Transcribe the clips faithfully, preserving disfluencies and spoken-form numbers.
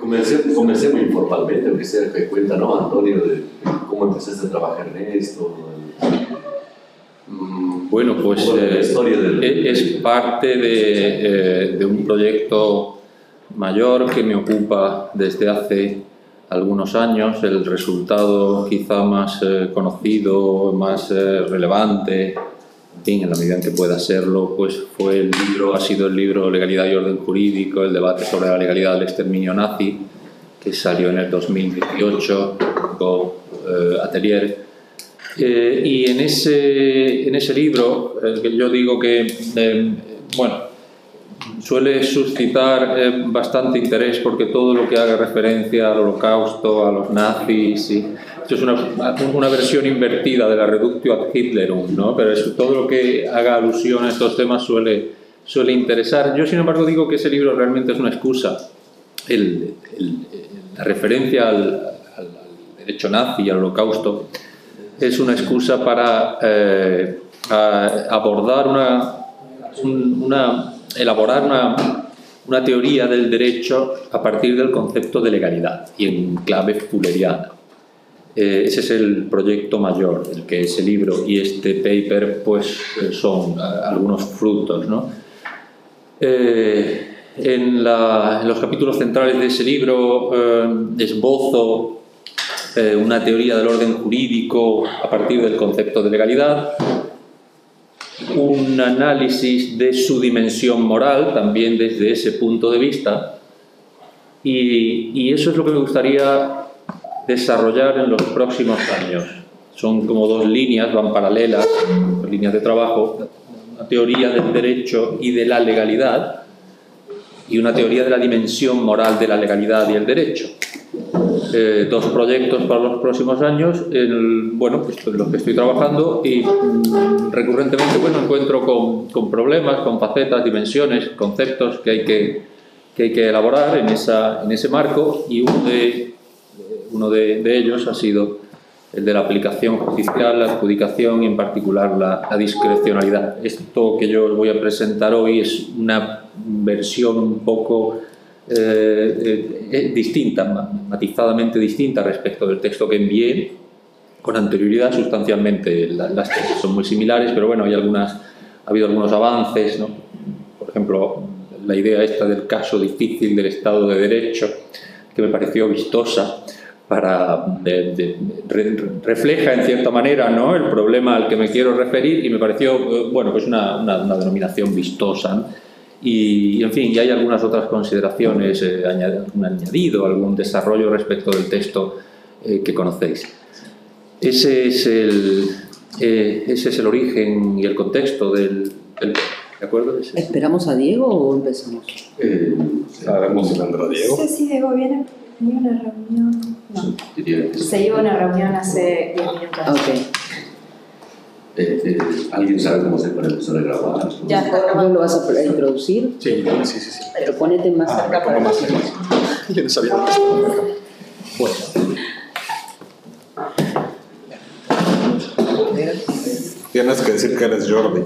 comencé, comencé muy informalmente, aunque sea que cuenta, ¿no, Antonio, de cómo empezaste a trabajar en esto? Bueno, pues eh, del... es parte de, eh, de un proyecto mayor que me ocupa desde hace algunos años. El resultado quizá más eh, conocido, más eh, relevante, en fin, en la medida en que pueda serlo, pues fue el libro, ha sido el libro Legalidad y Orden Jurídico, el debate sobre la legalidad del exterminio nazi, que salió en el dos mil dieciocho con eh, Atelier. Eh, y en ese, en ese libro, eh, que yo digo que, eh, bueno, suele suscitar eh, bastante interés porque todo lo que haga referencia al holocausto, a los nazis, y, esto es una, una versión invertida de la reductio ad Hitlerum, ¿no? Pero es, todo lo que haga alusión a estos temas suele, suele interesar. Yo, sin embargo, digo que ese libro realmente es una excusa. El, el, la referencia al, al, al derecho nazi y al holocausto es una excusa para eh, abordar una, una elaborar una, una teoría del derecho a partir del concepto de legalidad y en clave fulleriana. Eh, ese es el proyecto mayor, el que ese libro y este paper pues son uh, algunos frutos, ¿no? Eh, en, la, en los capítulos centrales de ese libro eh, esbozo eh, una teoría del orden jurídico a partir del concepto de legalidad, un análisis de su dimensión moral también desde ese punto de vista, y, y eso es lo que me gustaría desarrollar en los próximos años. Son como dos líneas, van paralelas, líneas de trabajo, una teoría del derecho y de la legalidad y una teoría de la dimensión moral de la legalidad y el derecho. Eh, dos proyectos para los próximos años, el, bueno, pues en los que estoy trabajando, y mm, recurrentemente bueno, encuentro con, con problemas, con facetas, dimensiones, conceptos que hay que, que, hay que elaborar en, esa, en ese marco, y uno de, uno de, de ellos ha sido el de la aplicación judicial, la adjudicación y en particular la, la discrecionalidad. Esto que yo os voy a presentar hoy es una versión un poco Eh, eh, distinta, matizadamente distinta respecto del texto que envié con anterioridad. Sustancialmente la, las textos son muy similares, pero bueno, hay algunas, ha habido algunos avances, ¿no? Por ejemplo, la idea esta del caso difícil del Estado de Derecho, que me pareció vistosa, para, de, de, re, refleja en cierta manera, ¿no?, el problema al que me quiero referir, y me pareció, bueno, pues una, una, una denominación vistosa, ¿no? Y, en fin, y hay algunas otras consideraciones, eh, añad, un añadido, algún desarrollo respecto del texto eh, que conocéis. Ese es el, eh, ese es el origen y el contexto del... del ¿de acuerdo? Ese. ¿Esperamos a Diego o empezamos? Eh, ¿Sabemos si a Diego? Sí, sí, Diego viene. Tenía una reunión. No. Se iba a una reunión hace diez minutos. Ok. Eh, eh, ¿Alguien sabe cómo se puede empezar a grabar? ¿Ya está grabando? ¿Lo vas a introducir? Sí, sí, sí, sí. Pero ponete más ah, cerca para más cerca. Yo no sabía dónde estaba. Bueno. Tienes que decir que eres Jordi.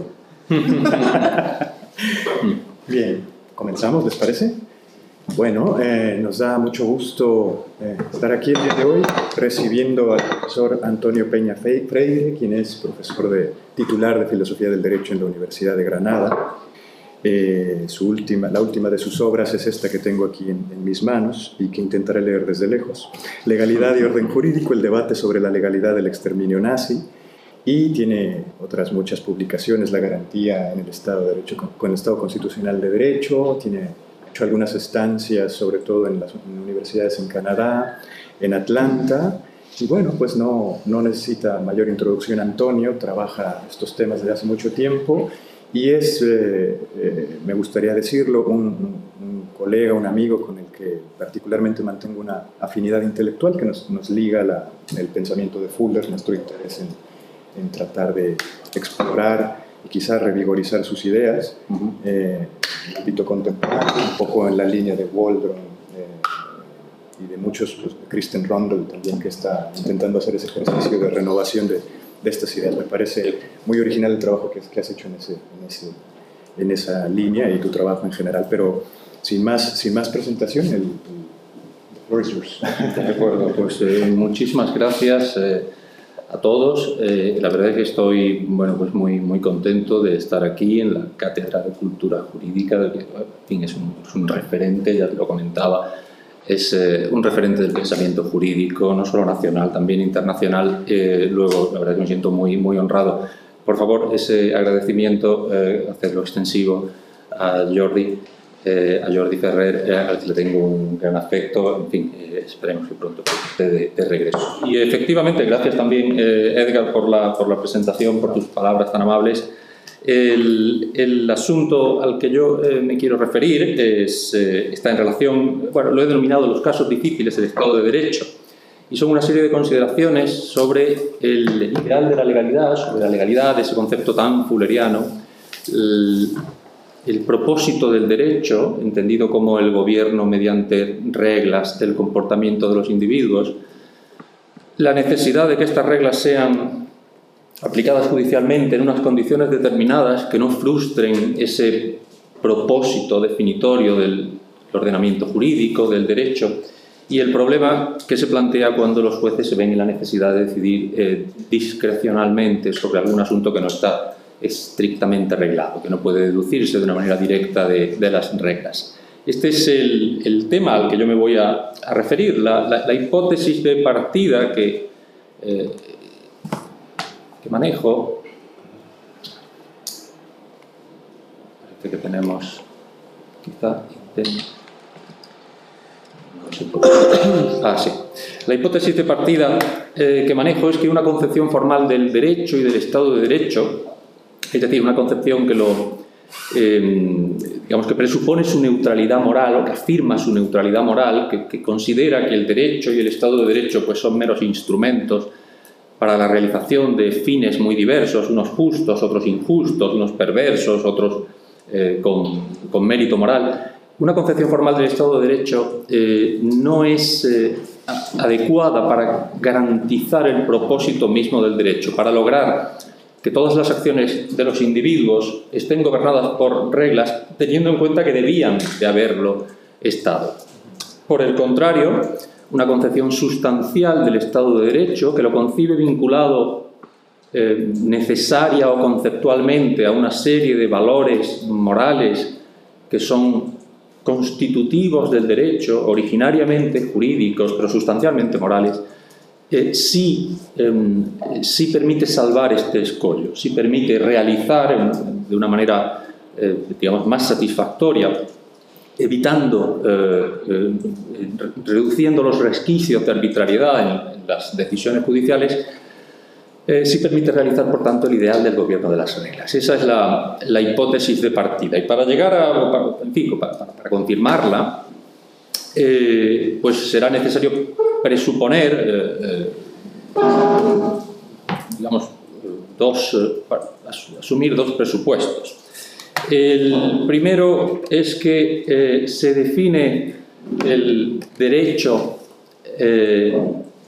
Bien, comenzamos, ¿les parece? Bueno, eh, nos da mucho gusto eh, estar aquí el día de hoy recibiendo al profesor Antonio Peña Freire, quien es profesor de, titular de Filosofía del Derecho en la Universidad de Granada. Eh, su última, la última de sus obras es esta que tengo aquí en, en mis manos y que intentaré leer desde lejos. Legalidad y orden jurídico, el debate sobre la legalidad del exterminio nazi. Y tiene otras muchas publicaciones, la garantía en el Estado de Derecho, con, con el Estado Constitucional de Derecho, tiene hecho algunas estancias, sobre todo en las en universidades en Canadá, en Atlanta, y bueno, pues no, no necesita mayor introducción. Antonio trabaja estos temas desde hace mucho tiempo y es, eh, eh, me gustaría decirlo, un, un colega, un amigo con el que particularmente mantengo una afinidad intelectual que nos, nos liga la, el pensamiento de Fuller, nuestro interés en, en tratar de explorar y quizás revigorizar sus ideas, uh-huh. eh, el ámbito contemporáneo, un poco en la línea de Waldron eh, y de muchos, pues, de Kristen Rundle también, que está intentando hacer ese ejercicio de renovación de, de estas ideas. Me parece muy original el trabajo que, que has hecho en, ese, en, ese, en esa línea y tu trabajo en general, pero sin más, sin más presentación, el, el floor is yours. De acuerdo, pues eh, muchísimas gracias eh, a todos. Eh, la verdad es que estoy bueno, pues muy, muy contento de estar aquí en la Cátedra de Cultura Jurídica, del que en fin, es, un, es un referente, ya te lo comentaba, es eh, un referente del pensamiento jurídico, no solo nacional, también internacional. Eh, luego, la verdad es que me siento muy, muy honrado. Por favor, ese agradecimiento, eh, hacerlo extensivo a Jordi. Eh, a Jordi Ferrer, eh, al que le tengo un gran afecto, en fin, eh, esperemos que pronto esté de, de regreso. Y efectivamente, gracias también, eh, Edgar, por la, por la presentación, por tus palabras tan amables. El, el asunto al que yo eh, me quiero referir es, eh, está en relación, bueno, lo he denominado los casos difíciles del Estado de Derecho, y son una serie de consideraciones sobre el ideal de la legalidad, sobre la legalidad, ese concepto tan fulleriano, el, el propósito del derecho, entendido como el gobierno mediante reglas del comportamiento de los individuos, la necesidad de que estas reglas sean aplicadas judicialmente en unas condiciones determinadas que no frustren ese propósito definitorio del ordenamiento jurídico, del derecho, y el problema que se plantea cuando los jueces se ven en la necesidad de decidir eh, discrecionalmente sobre algún asunto que no está estrictamente reglado, que no puede deducirse de una manera directa de, de las reglas. Este es el, el tema al que yo me voy a, a referir, la, la, la hipótesis de partida que, eh, que manejo. Parece que tenemos quizá... Ah, sí. La hipótesis de partida eh, que manejo es que una concepción formal del derecho y del Estado de Derecho, es decir, una concepción que lo, eh, digamos que presupone su neutralidad moral o que afirma su neutralidad moral, que, que considera que el derecho y el Estado de Derecho pues, son meros instrumentos para la realización de fines muy diversos, unos justos, otros injustos, unos perversos, otros eh, con, con mérito moral. Una concepción formal del Estado de Derecho eh, no es eh, adecuada para garantizar el propósito mismo del derecho, para lograr que todas las acciones de los individuos estén gobernadas por reglas, teniendo en cuenta que debían de haberlo estado. Por el contrario, una concepción sustancial del Estado de Derecho, que lo concibe vinculado eh, necesaria o conceptualmente a una serie de valores morales que son constitutivos del derecho, originariamente jurídicos, pero sustancialmente morales, eh, sí, eh, sí permite salvar este escollo, sí permite realizar en, de una manera, eh, digamos, más satisfactoria, evitando, eh, eh, reduciendo los resquicios de arbitrariedad en, en las decisiones judiciales, eh, sí permite realizar, por tanto, el ideal del gobierno de las reglas. Esa es la, la hipótesis de partida. Y para llegar a, para, en fin, para, para, para confirmarla, eh, pues será necesario presuponer, eh, eh, digamos, dos, eh, asumir dos presupuestos. El primero es que eh, se define el derecho eh,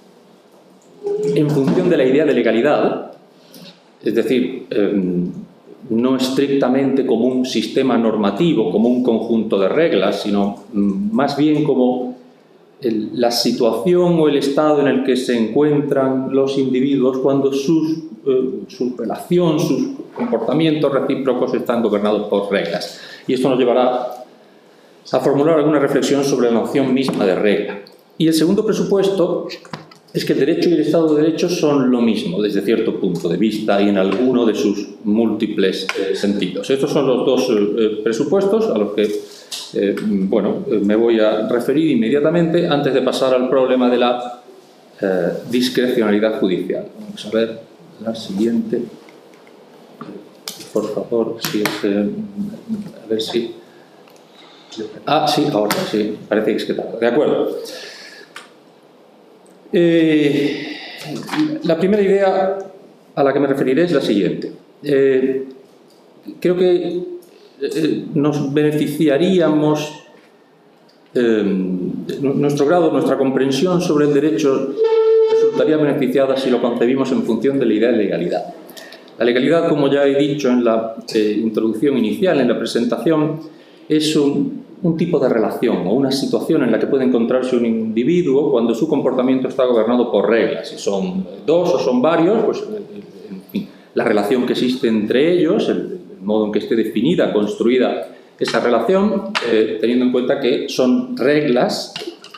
en función de la idea de legalidad, es decir, eh, no estrictamente como un sistema normativo, como un conjunto de reglas, sino más bien como el, la situación o el estado en el que se encuentran los individuos cuando sus, eh, su relación, sus comportamientos recíprocos están gobernados por reglas. Y esto nos llevará a formular alguna reflexión sobre la noción misma de regla. Y el segundo presupuesto es que el derecho y el Estado de Derecho son lo mismo desde cierto punto de vista y en alguno de sus múltiples eh, sentidos. Estos son los dos eh, presupuestos a los que eh, bueno, eh, me voy a referir inmediatamente antes de pasar al problema de la eh, discrecionalidad judicial. Vamos a ver la siguiente. Por favor, si es, eh, a ver si... Ah, sí, ahora sí, parece que es que tarda. De acuerdo. Eh, la primera idea a la que me referiré es la siguiente. Eh, creo que eh, nos beneficiaríamos, eh, nuestro grado, nuestra comprensión sobre el derecho resultaría beneficiada si lo concebimos en función de la idea de legalidad. La legalidad, como ya he dicho en la eh, introducción inicial, en la presentación, es un un tipo de relación o una situación en la que puede encontrarse un individuo cuando su comportamiento está gobernado por reglas. Si son dos o son varios, pues en fin, la relación que existe entre ellos, el modo en que esté definida, construida esa relación, eh, teniendo en cuenta que son reglas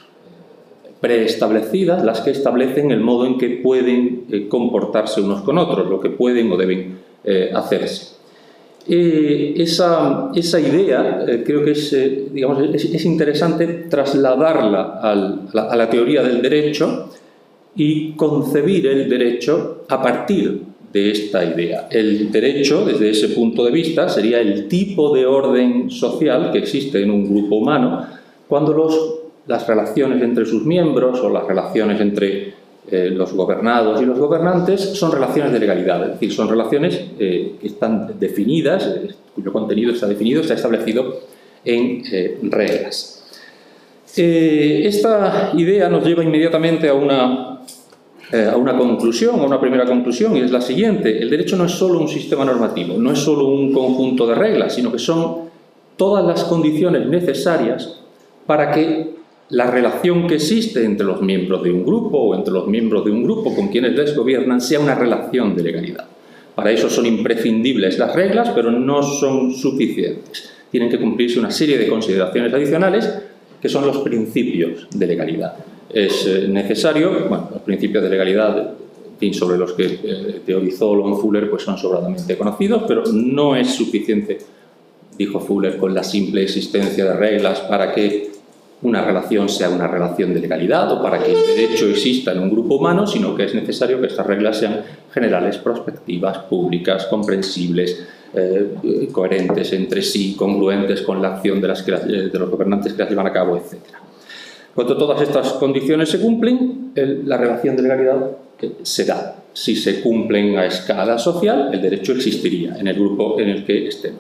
preestablecidas las que establecen el modo en que pueden eh, comportarse unos con otros, lo que pueden o deben eh, hacerse. Eh, esa, esa idea eh, creo que es, eh, digamos, es, es interesante trasladarla al, a, la, a la teoría del derecho y concebir el derecho a partir de esta idea. El derecho, desde ese punto de vista, sería el tipo de orden social que existe en un grupo humano cuando los, las relaciones entre sus miembros o las relaciones entre eh, los gobernados y los gobernantes son relaciones de legalidad, es decir, son relaciones eh, que están definidas, eh, cuyo contenido está definido, está establecido en eh, reglas. Eh, esta idea nos lleva inmediatamente a una Eh, a una conclusión, a una primera conclusión, y es la siguiente: el derecho no es solo un sistema normativo, no es solo un conjunto de reglas, sino que son todas las condiciones necesarias para que la relación que existe entre los miembros de un grupo o entre los miembros de un grupo con quienes les gobiernan sea una relación de legalidad. Para eso son imprescindibles las reglas, pero no son suficientes. Tienen que cumplirse una serie de consideraciones adicionales que son los principios de legalidad. Es necesario, bueno, los principios de legalidad, en fin, sobre los que eh, teorizó Lon Fuller, pues son sobradamente conocidos, pero no es suficiente, dijo Fuller, con la simple existencia de reglas para que una relación sea una relación de legalidad o para que el derecho exista en un grupo humano, sino que es necesario que estas reglas sean generales, prospectivas, públicas, comprensibles, eh, coherentes entre sí, congruentes con la acción de, las que, de los gobernantes que las llevan a cabo, etcétera. Cuando todas estas condiciones se cumplen, el, la relación de legalidad se da. Si se cumplen a escala social, el derecho existiría en el grupo en el que estemos.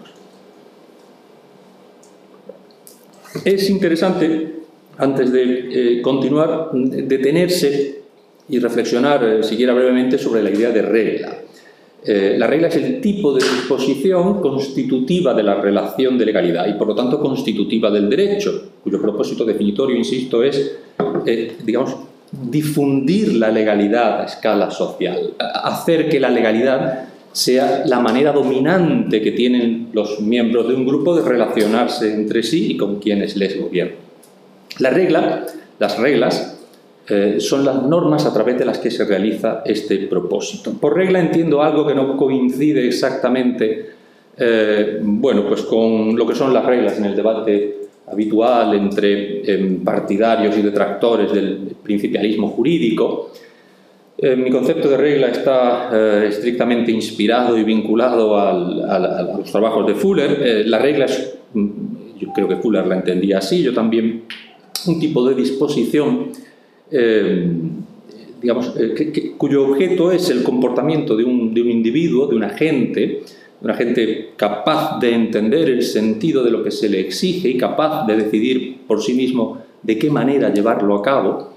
Es interesante, antes de eh, continuar, detenerse y reflexionar eh, siquiera brevemente sobre la idea de regla. Eh, la regla es el tipo de disposición constitutiva de la relación de legalidad y, por lo tanto, constitutiva del derecho, cuyo propósito definitorio, insisto, es, eh, digamos, difundir la legalidad a escala social, hacer que la legalidad sea la manera dominante que tienen los miembros de un grupo de relacionarse entre sí y con quienes les gobiernan. La regla, las reglas, Eh, son las normas a través de las que se realiza este propósito. Por regla entiendo algo que no coincide exactamente eh, bueno, pues con lo que son las reglas en el debate habitual entre eh, partidarios y detractores del principialismo jurídico. Eh, mi concepto de regla está eh, estrictamente inspirado y vinculado al, al, a los trabajos de Fuller. Eh, la regla es, yo creo que Fuller la entendía así, yo también, un tipo de disposición Eh, digamos, eh, que, que, cuyo objeto es el comportamiento de un, de un individuo, de un agente, de un agente capaz de entender el sentido de lo que se le exige y capaz de decidir por sí mismo de qué manera llevarlo a cabo.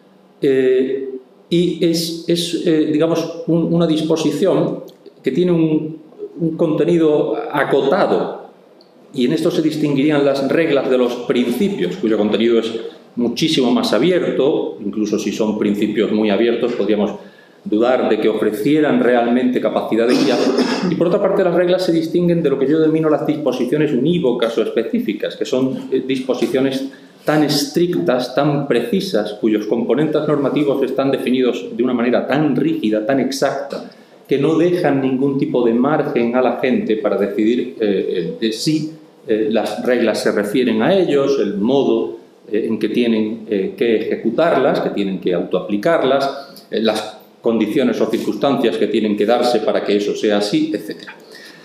Eh, y es, es eh, digamos, un, una disposición que tiene un, un contenido acotado, y en esto se distinguirían las reglas de los principios, cuyo contenido es muchísimo más abierto. Incluso si son principios muy abiertos, podríamos dudar de que ofrecieran realmente capacidad de guía. Y por otra parte, las reglas se distinguen de lo que yo denomino las disposiciones unívocas o específicas, que son disposiciones tan estrictas, tan precisas, cuyos componentes normativos están definidos de una manera tan rígida, tan exacta, que no dejan ningún tipo de margen a la gente para decidir eh, de si eh, las reglas se refieren a ellos, el modo eh, en que tienen eh, que ejecutarlas, que tienen que autoaplicarlas, eh, las condiciones o circunstancias que tienen que darse para que eso sea así, etcétera.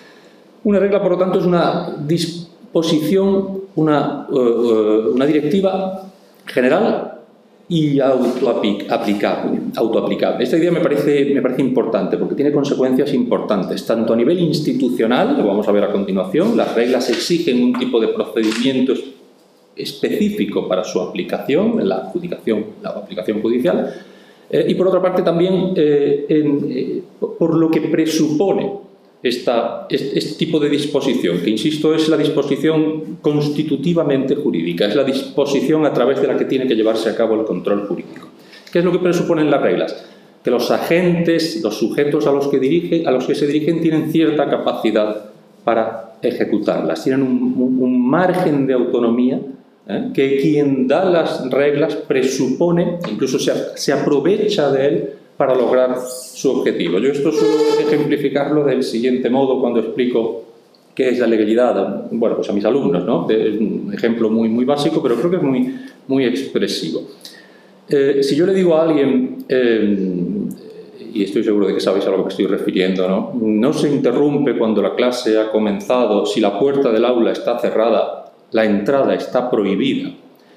Una regla, por lo tanto, es una disposición, una, uh, una directiva general y autoaplicable, autoaplicable. Esta idea me parece, me parece importante porque tiene consecuencias importantes, tanto a nivel institucional, lo vamos a ver a continuación. Las reglas exigen un tipo de procedimiento específico para su aplicación, la adjudicación, la aplicación judicial, eh, y por otra parte también eh, en, eh, por lo que presupone esta, este, este tipo de disposición, que insisto es la disposición constitutivamente jurídica, es la disposición a través de la que tiene que llevarse a cabo el control jurídico. ¿Qué es lo que presuponen las reglas? Que los agentes, los sujetos a los que, dirige, a los que se dirigen tienen cierta capacidad para ejecutarlas, tienen un, un, un margen de autonomía, ¿eh? que quien da las reglas presupone, incluso se, se aprovecha de él para lograr su objetivo. Yo esto suelo ejemplificarlo del siguiente modo cuando explico qué es la legalidad, bueno, pues a mis alumnos, ¿no? Es un ejemplo muy, muy básico, pero creo que es muy, muy expresivo. Eh, si yo le digo a alguien, eh, y estoy seguro de que sabéis a lo que me estoy refiriendo, ¿no? No se interrumpe cuando la clase ha comenzado, si la puerta del aula está cerrada, la entrada está prohibida.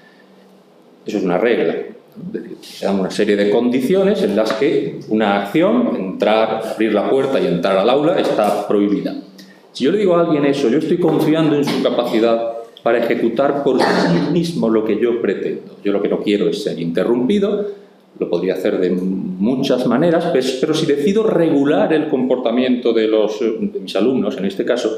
Eso es una regla. Es decir, se dan una serie de condiciones en las que una acción, entrar, abrir la puerta y entrar al aula, está prohibida. Si yo le digo a alguien eso, yo estoy confiando en su capacidad para ejecutar por sí mismo lo que yo pretendo. Yo lo que no quiero es ser interrumpido, lo podría hacer de muchas maneras, pues, pero si decido regular el comportamiento de, los, de mis alumnos, en este caso,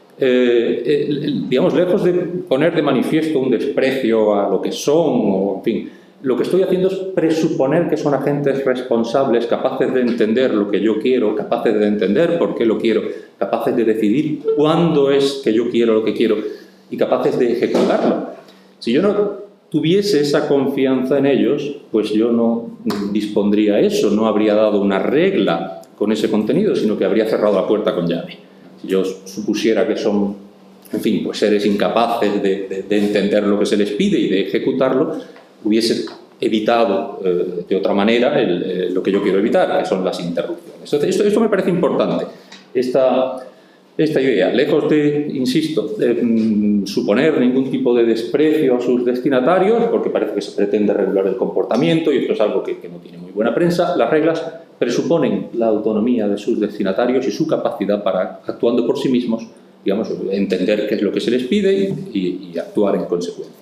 eh, eh, digamos, lejos de poner de manifiesto un desprecio a lo que son, o en fin, lo que estoy haciendo es presuponer que son agentes responsables, capaces de entender lo que yo quiero, capaces de entender por qué lo quiero, capaces de decidir cuándo es que yo quiero lo que quiero y capaces de ejecutarlo. Si yo no tuviese esa confianza en ellos, pues yo no dispondría eso, no habría dado una regla con ese contenido, sino que habría cerrado la puerta con llave. Si yo supusiera que son, en fin, pues seres incapaces de, de, de entender lo que se les pide y de ejecutarlo, hubiese evitado eh, de otra manera el, eh, lo que yo quiero evitar, que son las interrupciones. Entonces, esto, esto me parece importante, esta, esta idea, lejos de, insisto, de mm, suponer ningún tipo de desprecio a sus destinatarios, porque parece que se pretende regular el comportamiento y esto es algo que, que no tiene muy buena prensa. Las reglas presuponen la autonomía de sus destinatarios y su capacidad para, actuando por sí mismos, digamos, entender qué es lo que se les pide y, y, y actuar en consecuencia.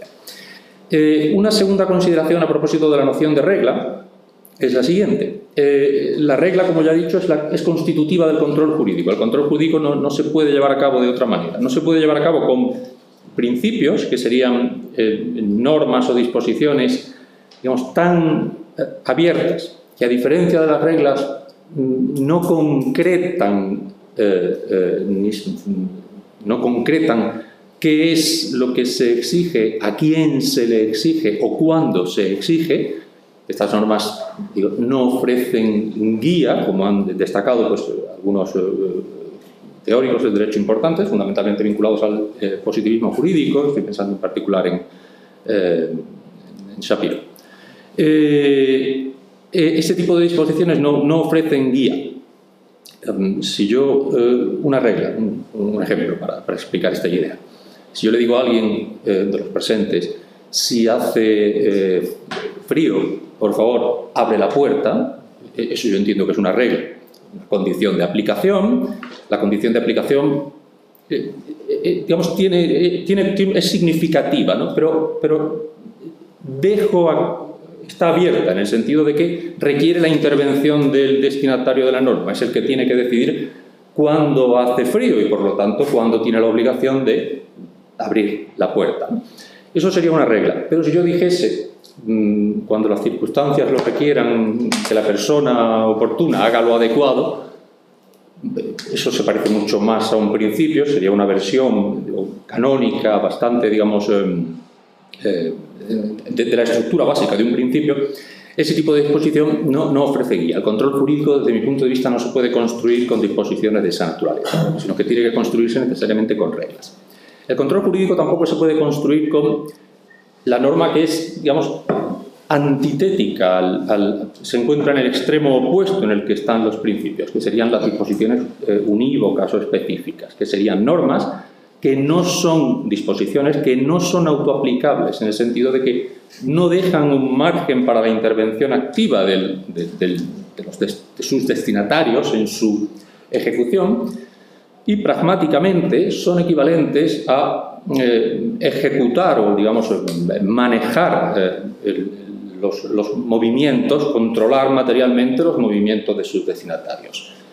Eh, una segunda consideración a propósito de la noción de regla es la siguiente. Eh, la regla, como ya he dicho, es, la, es constitutiva del control jurídico. El control jurídico no, no se puede llevar a cabo de otra manera. No se puede llevar a cabo con principios, que serían eh, normas o disposiciones, digamos, tan eh, abiertas, que a diferencia de las reglas no concretan, eh, eh, ni, no concretan qué es lo que se exige, a quién se le exige o cuándo se exige. Estas normas, digo, no ofrecen guía, como han destacado pues, algunos eh, teóricos del derecho importantes, fundamentalmente vinculados al eh, positivismo jurídico. Estoy pensando en particular en, eh, en Shapiro. Eh, eh, este tipo de disposiciones no, no ofrecen guía. Um, si yo, eh, una regla, un, un ejemplo para, para explicar esta idea. Si yo le digo a alguien eh, de los presentes, si hace eh, frío, por favor, abre la puerta, eso yo entiendo que es una regla, una condición de aplicación. La condición de aplicación, eh, eh, digamos, tiene, eh, tiene, tiene, es significativa, ¿no? Pero, pero dejo a, está abierta en el sentido de que requiere la intervención del destinatario de la norma, es el que tiene que decidir cuándo hace frío y, por lo tanto, cuándo tiene la obligación de abrir la puerta. Eso sería una regla. Pero si yo dijese, cuando las circunstancias lo requieran, que la persona oportuna haga lo adecuado, eso se parece mucho más a un principio, sería una versión canónica bastante, digamos, eh, de, de la estructura básica de un principio. Ese tipo de disposición no, no ofrece guía. El control jurídico, desde mi punto de vista, no se puede construir con disposiciones de esa naturaleza, sino que tiene que construirse necesariamente con reglas. El control jurídico tampoco se puede construir con la norma que es, digamos, antitética, al, al, se encuentra en el extremo opuesto en el que están los principios, que serían las disposiciones eh, unívocas o específicas, que serían normas que no son disposiciones, que no son autoaplicables, en el sentido de que no dejan un margen para la intervención activa del, de, del, de, los de, de sus destinatarios en su ejecución, y pragmáticamente son equivalentes a eh, ejecutar o, digamos, manejar eh, el, los, los movimientos, controlar materialmente los movimientos de sus destinatarios.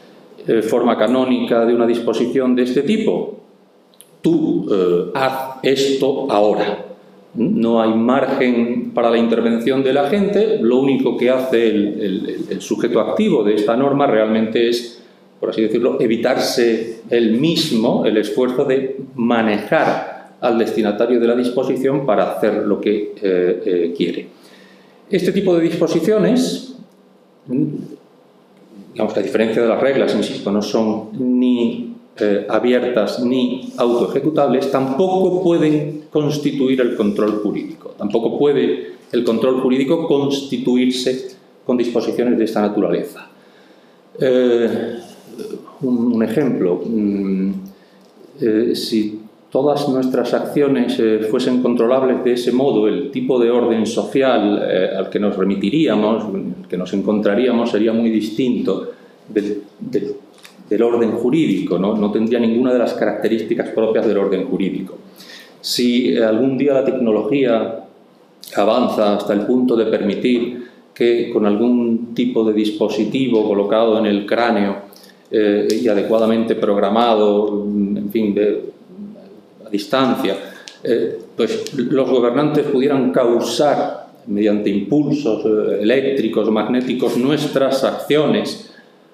eh, forma canónica de una disposición de este tipo. Tú eh, haz esto ahora. No hay margen para la intervención del agente, lo único que hace el, el, el sujeto activo de esta norma realmente es, por así decirlo, evitarse él mismo el esfuerzo de manejar al destinatario de la disposición para hacer lo que eh, eh, quiere. Este tipo de disposiciones, digamos que a diferencia de las reglas, insisto, no son ni Eh, abiertas ni autoejecutables, tampoco pueden constituir el control jurídico. Tampoco puede el control jurídico constituirse con disposiciones de esta naturaleza. Eh, un, un ejemplo, mm, eh, si todas nuestras acciones eh, fuesen controlables de ese modo, el tipo de orden social eh, al que nos remitiríamos, al que nos encontraríamos, sería muy distinto del, del del orden jurídico, ¿no? No tendría ninguna de las características propias del orden jurídico. Si algún día la tecnología avanza hasta el punto de permitir que con algún tipo de dispositivo colocado en el cráneo eh, y adecuadamente programado, en fin, de, a distancia, eh, pues los gobernantes pudieran causar mediante impulsos eh, eléctricos, magnéticos, nuestras acciones.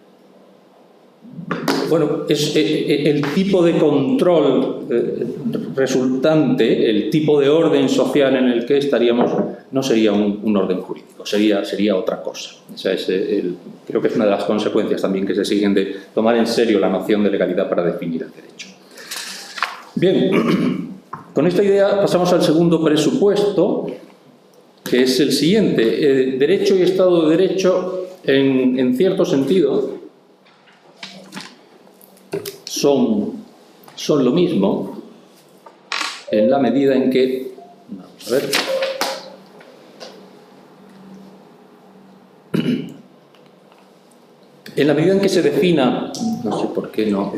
Bueno, es, eh, el tipo de control eh, resultante, el tipo de orden social en el que estaríamos, no sería un, un orden jurídico, sería, sería otra cosa. Esa es el, creo que es una de las consecuencias también que se siguen de tomar en serio la noción de legalidad para definir el derecho. Bien, con esta idea pasamos al segundo presupuesto, que es el siguiente. Eh, derecho y Estado de Derecho, en, en cierto sentido, Son, son lo mismo en la medida en que, vamos a ver, en la medida en que se defina, no sé por qué no,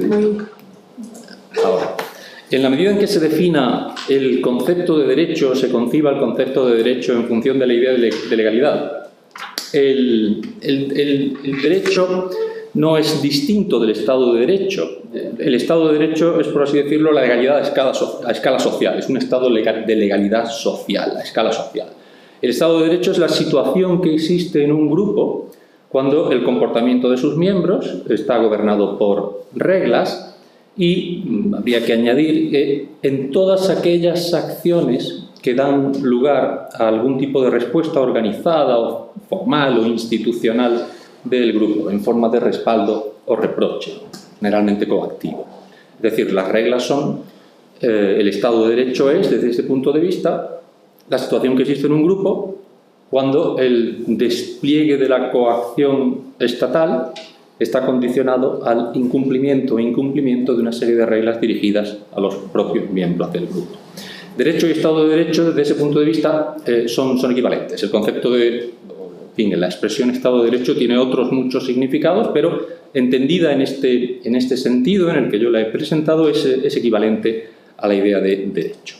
ahora, en la medida en que se defina el concepto de derecho, se conciba el concepto de derecho en función de la idea de legalidad. El, el, el, el derecho no es distinto del Estado de Derecho. El Estado de Derecho es, por así decirlo, la legalidad a escala, so a escala social. Es un Estado legal de legalidad social, a escala social. El Estado de Derecho es la situación que existe en un grupo cuando el comportamiento de sus miembros está gobernado por reglas y habría que añadir que en todas aquellas acciones que dan lugar a algún tipo de respuesta organizada o formal o institucional del grupo, en forma de respaldo o reproche, generalmente coactivo. Es decir, las reglas son, eh, el Estado de Derecho es, desde este punto de vista, la situación que existe en un grupo cuando el despliegue de la coacción estatal está condicionado al incumplimiento o incumplimiento de una serie de reglas dirigidas a los propios miembros del grupo. Derecho y Estado de Derecho, desde ese punto de vista, eh, son, son equivalentes. El concepto de En fin, la expresión Estado de Derecho tiene otros muchos significados, pero entendida en este, en este sentido en el que yo la he presentado es, es equivalente a la idea de derecho.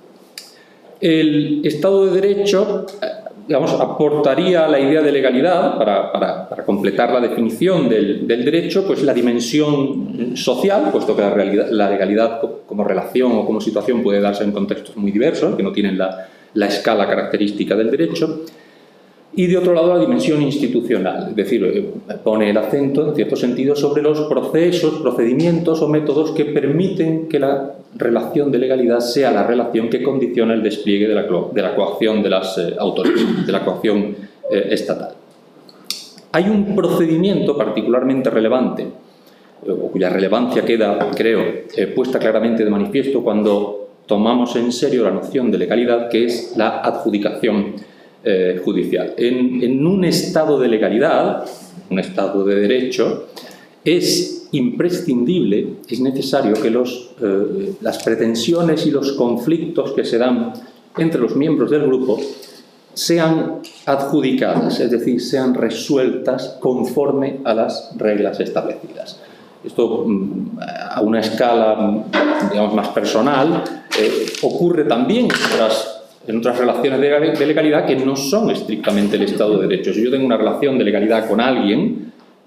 El Estado de Derecho, digamos, aportaría a la idea de legalidad, para, para, para completar la definición del, del derecho, pues la dimensión social, puesto que la, realidad, la legalidad como relación o como situación puede darse en contextos muy diversos, que no tienen la, la escala característica del derecho. Y de otro lado la dimensión institucional, es decir, pone el acento en cierto sentido sobre los procesos, procedimientos o métodos que permiten que la relación de legalidad sea la relación que condiciona el despliegue de la, de la coacción de las eh, autoridades, de la coacción eh, estatal. Hay un procedimiento particularmente relevante, o cuya relevancia queda, creo, eh, puesta claramente de manifiesto cuando tomamos en serio la noción de legalidad, que es la adjudicación Eh, judicial. En, en un estado de legalidad, un estado de derecho, es imprescindible, es necesario que los, eh, las pretensiones y los conflictos que se dan entre los miembros del grupo sean adjudicadas, es decir, sean resueltas conforme a las reglas establecidas. Esto, a una escala, digamos, más personal, eh, ocurre también en otras en otras relaciones de legalidad que no son estrictamente el Estado de Derecho. Si yo tengo una relación de legalidad con alguien,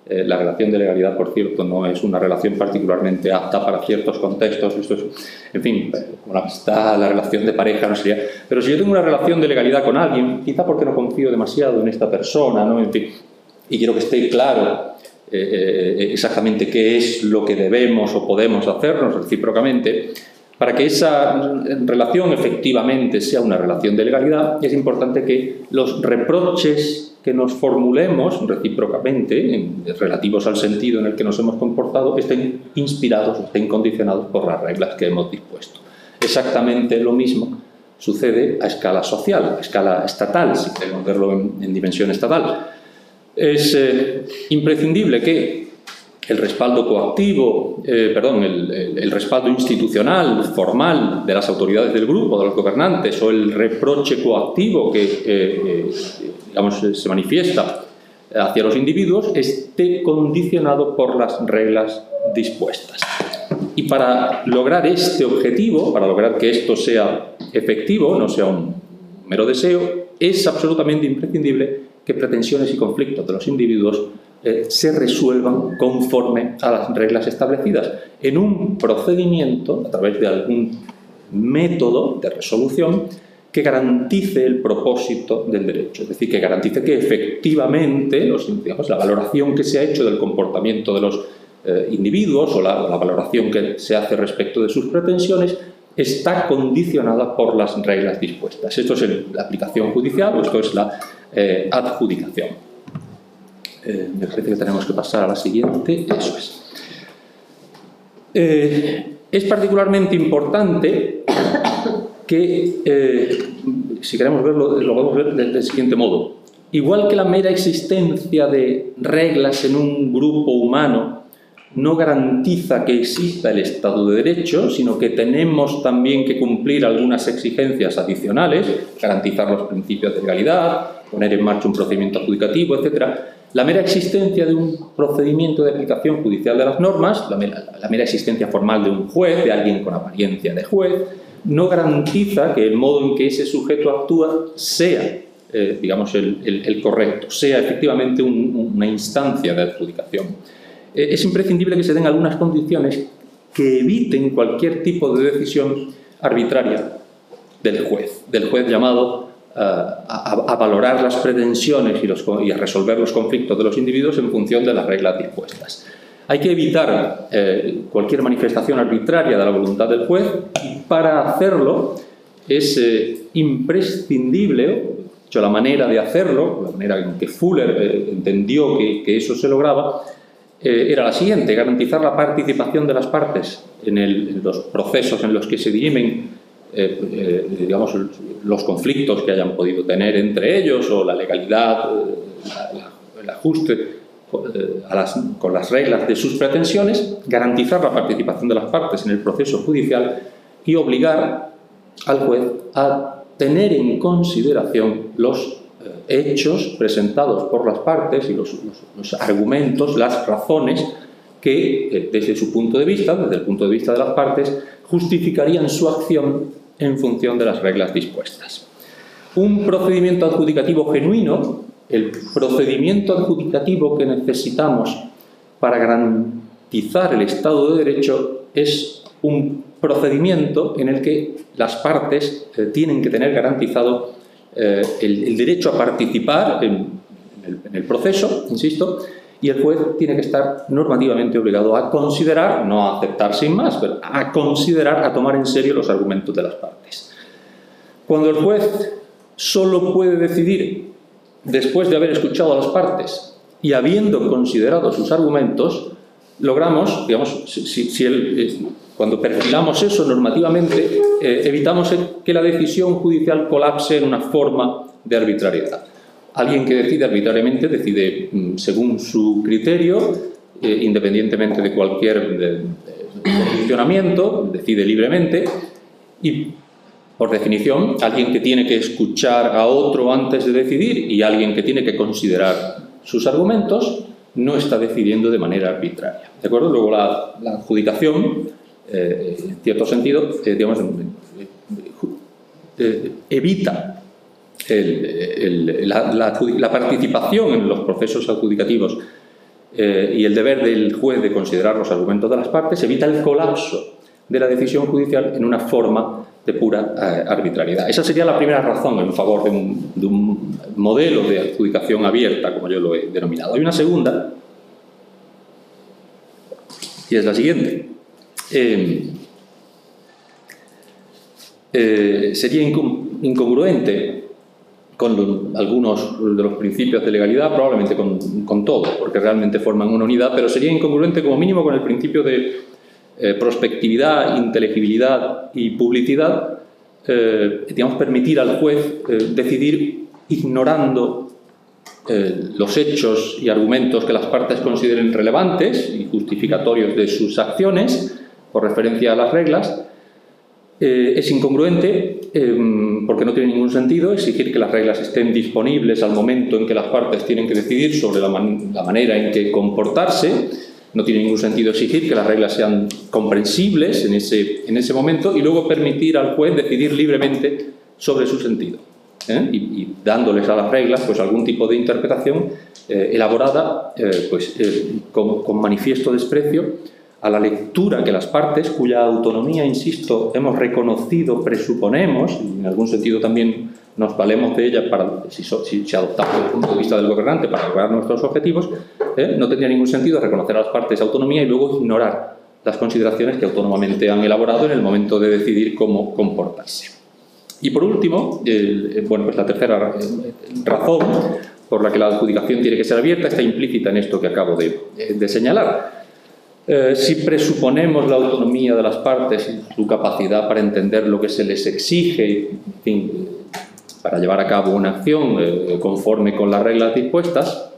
Eh, la relación de legalidad, por cierto, no es una relación particularmente apta para ciertos contextos. Esto es, en fin, como la amistad, la relación de pareja, no sería. Pero si yo tengo una relación de legalidad con alguien, quizá porque no confío demasiado en esta persona, ¿no? En fin, y quiero que esté claro eh, eh, exactamente qué es lo que debemos o podemos hacernos recíprocamente, para que esa relación efectivamente sea una relación de legalidad, es importante que los reproches que nos formulemos recíprocamente, relativos al sentido en el que nos hemos comportado, estén inspirados, estén condicionados por las reglas que hemos dispuesto. Exactamente lo mismo sucede a escala social, a escala estatal, si queremos verlo en, en dimensión estatal. Es eh, imprescindible que el respaldo coactivo, eh, perdón, el, el, el respaldo institucional, formal de las autoridades del grupo, de los gobernantes, o el reproche coactivo que eh, eh, digamos, se manifiesta hacia los individuos, esté condicionado por las reglas dispuestas. Y para lograr este objetivo, para lograr que esto sea efectivo, no sea un mero deseo, es absolutamente imprescindible que pretensiones y conflictos de los individuos Eh, se resuelvan conforme a las reglas establecidas en un procedimiento, a través de algún método de resolución que garantice el propósito del derecho, es decir, que garantice que efectivamente los, digamos, la valoración que se ha hecho del comportamiento de los eh, individuos o la, la valoración que se hace respecto de sus pretensiones está condicionada por las reglas dispuestas. Esto es el, la aplicación judicial o esto es la eh, adjudicación. Eh, me parece que tenemos que pasar a la siguiente. Eso es. Eh, es particularmente importante que, eh, si queremos verlo, lo podemos ver del, del siguiente modo. Igual que la mera existencia de reglas en un grupo humano no garantiza que exista el Estado de Derecho, sino que tenemos también que cumplir algunas exigencias adicionales, garantizar los principios de legalidad, poner en marcha un procedimiento adjudicativo, etcétera. La mera existencia de un procedimiento de aplicación judicial de las normas, la mera, la mera existencia formal de un juez, de alguien con apariencia de juez, no garantiza que el modo en que ese sujeto actúa sea, eh, digamos, el, el, el correcto, sea efectivamente un, una instancia de adjudicación. Eh, es imprescindible que se den algunas condiciones que eviten cualquier tipo de decisión arbitraria del juez, del juez llamado A, a, a valorar las pretensiones y, los, y a resolver los conflictos de los individuos en función de las reglas dispuestas. Hay que evitar eh, cualquier manifestación arbitraria de la voluntad del juez y para hacerlo es eh, imprescindible, de hecho la manera de hacerlo, la manera en que Fuller eh, entendió que, que eso se lograba, eh, era la siguiente: garantizar la participación de las partes en, el, en los procesos en los que se dirimen Eh, eh, digamos, los conflictos que hayan podido tener entre ellos o la legalidad, eh, la, la, el ajuste eh, a las, con las reglas de sus pretensiones, garantizar la participación de las partes en el proceso judicial y obligar al juez a tener en consideración los eh, hechos presentados por las partes y los, los, los argumentos, las razones que, eh, desde su punto de vista, desde el punto de vista de las partes, justificarían su acción en función de las reglas dispuestas. Un procedimiento adjudicativo genuino, el procedimiento adjudicativo que necesitamos para garantizar el Estado de Derecho, es un procedimiento en el que las partes eh, tienen que tener garantizado eh, el, el derecho a participar en, en, el, en el proceso, insisto, y el juez tiene que estar normativamente obligado a considerar, no a aceptar sin más, pero a considerar, a tomar en serio los argumentos de las partes. Cuando el juez solo puede decidir después de haber escuchado a las partes y habiendo considerado sus argumentos, logramos, digamos, si, si el, cuando perfilamos eso normativamente, eh, evitamos que la decisión judicial colapse en una forma de arbitrariedad. Alguien que decide arbitrariamente decide según su criterio, eh, independientemente de cualquier de, de, condicionamiento, decide libremente y, por definición, alguien que tiene que escuchar a otro antes de decidir y alguien que tiene que considerar sus argumentos no está decidiendo de manera arbitraria. ¿De acuerdo? Luego la, la adjudicación, eh, en cierto sentido, eh, digamos, eh, evita El, el, la, la, la participación en los procesos adjudicativos eh, y el deber del juez de considerar los argumentos de las partes evita el colapso de la decisión judicial en una forma de pura eh, arbitrariedad. Esa sería la primera razón en favor de un, de un modelo de adjudicación abierta, como yo lo he denominado. Hay una segunda, y es la siguiente. Eh, eh, sería incongruente con lo, algunos de los principios de legalidad, probablemente con, con todo, porque realmente forman una unidad, pero sería incongruente como mínimo con el principio de eh, prospectividad, inteligibilidad y publicidad, eh, digamos, permitir al juez eh, decidir ignorando eh, los hechos y argumentos que las partes consideren relevantes y justificatorios de sus acciones, por referencia a las reglas. Eh, es incongruente eh, porque no tiene ningún sentido exigir que las reglas estén disponibles al momento en que las partes tienen que decidir sobre la, man la manera en que comportarse. No tiene ningún sentido exigir que las reglas sean comprensibles en ese, en ese momento y luego permitir al juez decidir libremente sobre su sentido, ¿eh? y, y dándoles a las reglas pues, algún tipo de interpretación eh, elaborada eh, pues, eh, con, con manifiesto desprecio a la lectura que las partes, cuya autonomía, insisto, hemos reconocido, presuponemos, y en algún sentido también nos valemos de ella para, si, so, si, si adoptamos el punto de vista del gobernante para lograr nuestros objetivos, ¿eh? no tendría ningún sentido reconocer a las partes autonomía y luego ignorar las consideraciones que autónomamente han elaborado en el momento de decidir cómo comportarse. Y por último, el, bueno, pues la tercera razón por la que la adjudicación tiene que ser abierta está implícita en esto que acabo de, de señalar. Eh, si presuponemos la autonomía de las partes y su capacidad para entender lo que se les exige, en fin, para llevar a cabo una acción eh, conforme con las reglas dispuestas,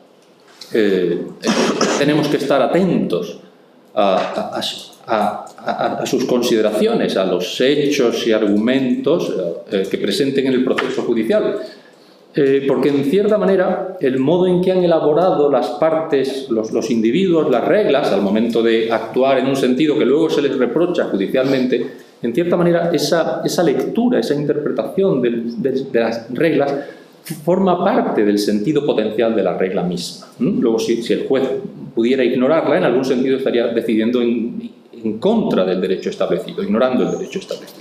eh, tenemos que estar atentos a, a, a, a, a sus consideraciones, a los hechos y argumentos eh, que presenten en el proceso judicial. Eh, porque en cierta manera el modo en que han elaborado las partes, los, los individuos, las reglas, al momento de actuar en un sentido que luego se les reprocha judicialmente, en cierta manera esa, esa lectura, esa interpretación de, de, de las reglas forma parte del sentido potencial de la regla misma. ¿Mm? Luego, si, si el juez pudiera ignorarla, en algún sentido estaría decidiendo en, en contra del derecho establecido, ignorando el derecho establecido.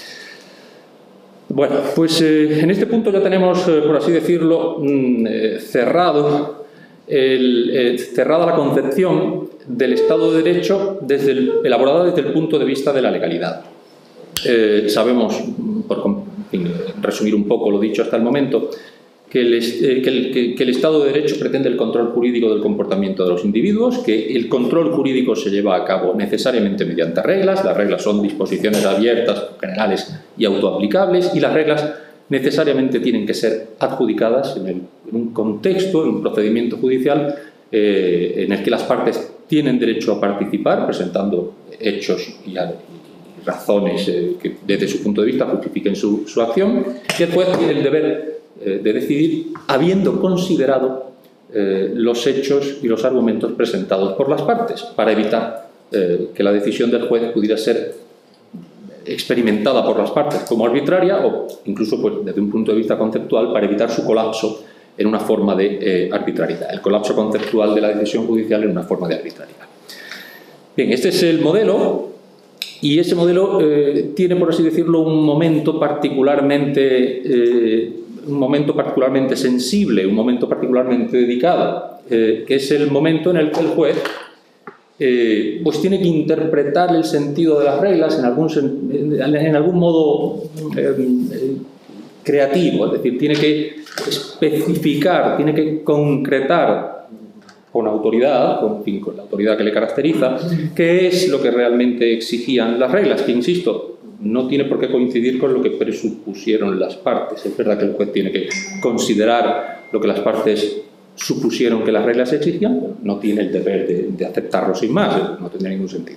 Bueno, pues eh, en este punto ya tenemos, eh, por así decirlo, mm, eh, cerrado el, eh, cerrada la concepción del Estado de Derecho desde el, elaborada desde el punto de vista de la legalidad. Eh, sabemos, por en fin, resumir un poco lo dicho hasta el momento, que el, eh, que, el, que, que el Estado de Derecho pretende el control jurídico del comportamiento de los individuos, que el control jurídico se lleva a cabo necesariamente mediante reglas. Las reglas son disposiciones abiertas, generales y autoaplicables, y las reglas necesariamente tienen que ser adjudicadas en, el, en un contexto, en un procedimiento judicial eh, en el que las partes tienen derecho a participar, presentando hechos y, y razones eh, que desde su punto de vista justifiquen su, su acción, y el juez tiene el deber eh, de decidir habiendo considerado eh, los hechos y los argumentos presentados por las partes, para evitar eh, que la decisión del juez pudiera ser experimentada por las partes como arbitraria o incluso pues, desde un punto de vista conceptual para evitar su colapso en una forma de eh, arbitrariedad, el colapso conceptual de la decisión judicial en una forma de arbitrariedad. Bien, este es el modelo y ese modelo eh, tiene, por así decirlo, un momento particularmente eh, un momento particularmente sensible, un momento particularmente dedicado, eh, que es el momento en el que el juez Eh, pues tiene que interpretar el sentido de las reglas en algún, en algún modo eh, eh, creativo, es decir, tiene que especificar, tiene que concretar con autoridad, con, con la autoridad que le caracteriza, qué es lo que realmente exigían las reglas, que, insisto, no tiene por qué coincidir con lo que presupusieron las partes. Es verdad que el juez tiene que considerar lo que las partes supusieron que las reglas exigían, pero no tiene el deber de, de aceptarlo sin más, no tendría ningún sentido.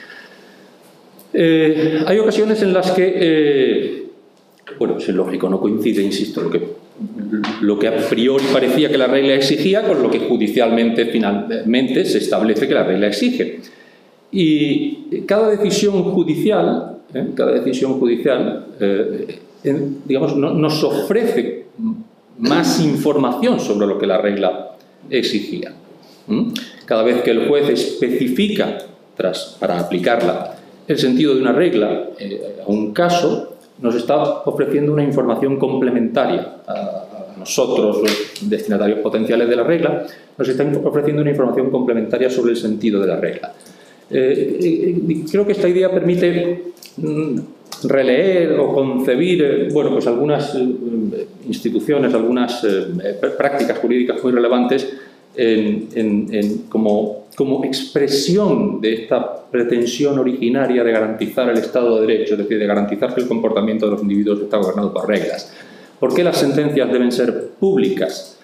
Eh, hay ocasiones en las que, eh, bueno, es lógico, no coincide, insisto, lo que, lo que a priori parecía que la regla exigía con lo que judicialmente finalmente se establece que la regla exige. Y cada decisión judicial, ¿eh? cada decisión judicial, eh, en, digamos, no, nos ofrece más información sobre lo que la regla exigía. ¿Mm? Cada vez que el juez especifica, tras, para aplicarla, el sentido de una regla eh, a un caso, nos está ofreciendo una información complementaria a, a nosotros, los destinatarios potenciales de la regla, nos está ofreciendo una información complementaria sobre el sentido de la regla. Eh, eh, creo que esta idea permite mm, releer o concebir eh, bueno, pues algunas eh, instituciones, algunas eh, prácticas jurídicas muy relevantes en, en, en, como, como expresión de esta pretensión originaria de garantizar el Estado de Derecho, es decir, de garantizar que el comportamiento de los individuos está gobernado por reglas. ¿Por qué las sentencias deben ser públicas?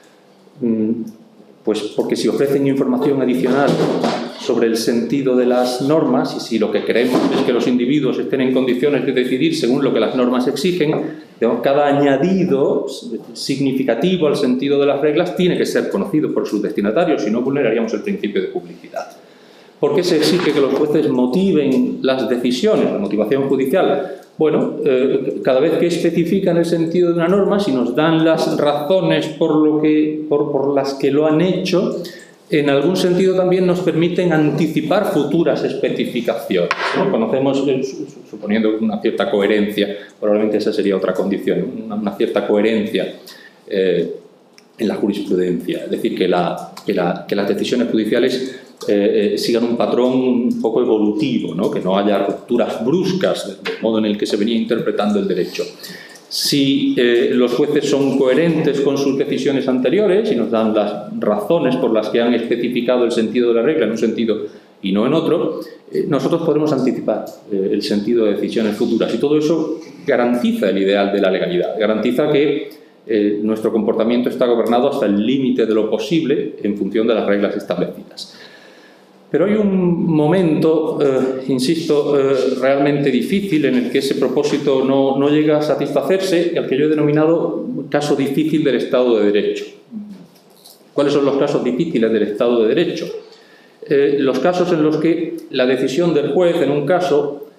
Pues porque si ofrecen información adicional sobre el sentido de las normas, y si lo que queremos es que los individuos estén en condiciones de decidir según lo que las normas exigen, cada añadido significativo al sentido de las reglas tiene que ser conocido por sus destinatarios, si no vulneraríamos el principio de publicidad. ¿Por qué se exige que los jueces motiven las decisiones, la motivación judicial? Bueno, eh, cada vez que especifican el sentido de una norma, si nos dan las razones por, lo que, por, por las que lo han hecho, en algún sentido también nos permiten anticipar futuras especificaciones, ¿no? Conocemos, suponiendo una cierta coherencia, probablemente esa sería otra condición, una, una cierta coherencia eh, en la jurisprudencia, es decir, que, la, que, la, que las decisiones judiciales eh, eh, sigan un patrón un poco evolutivo, ¿no? Que no haya rupturas bruscas del modo en el que se venía interpretando el derecho. Si eh, los jueces son coherentes con sus decisiones anteriores y nos dan las razones por las que han especificado el sentido de la regla en un sentido y no en otro, eh, nosotros podremos anticipar eh, el sentido de decisiones futuras. Y todo eso garantiza el ideal de la legalidad, garantiza que eh, nuestro comportamiento está gobernado hasta el límite de lo posible en función de las reglas establecidas. Pero hay un momento, eh, insisto, eh, realmente difícil en el que ese propósito no, no llega a satisfacerse, al que yo he denominado caso difícil del Estado de Derecho. ¿Cuáles son los casos difíciles del Estado de Derecho? Eh, los casos en los que la decisión del juez en un caso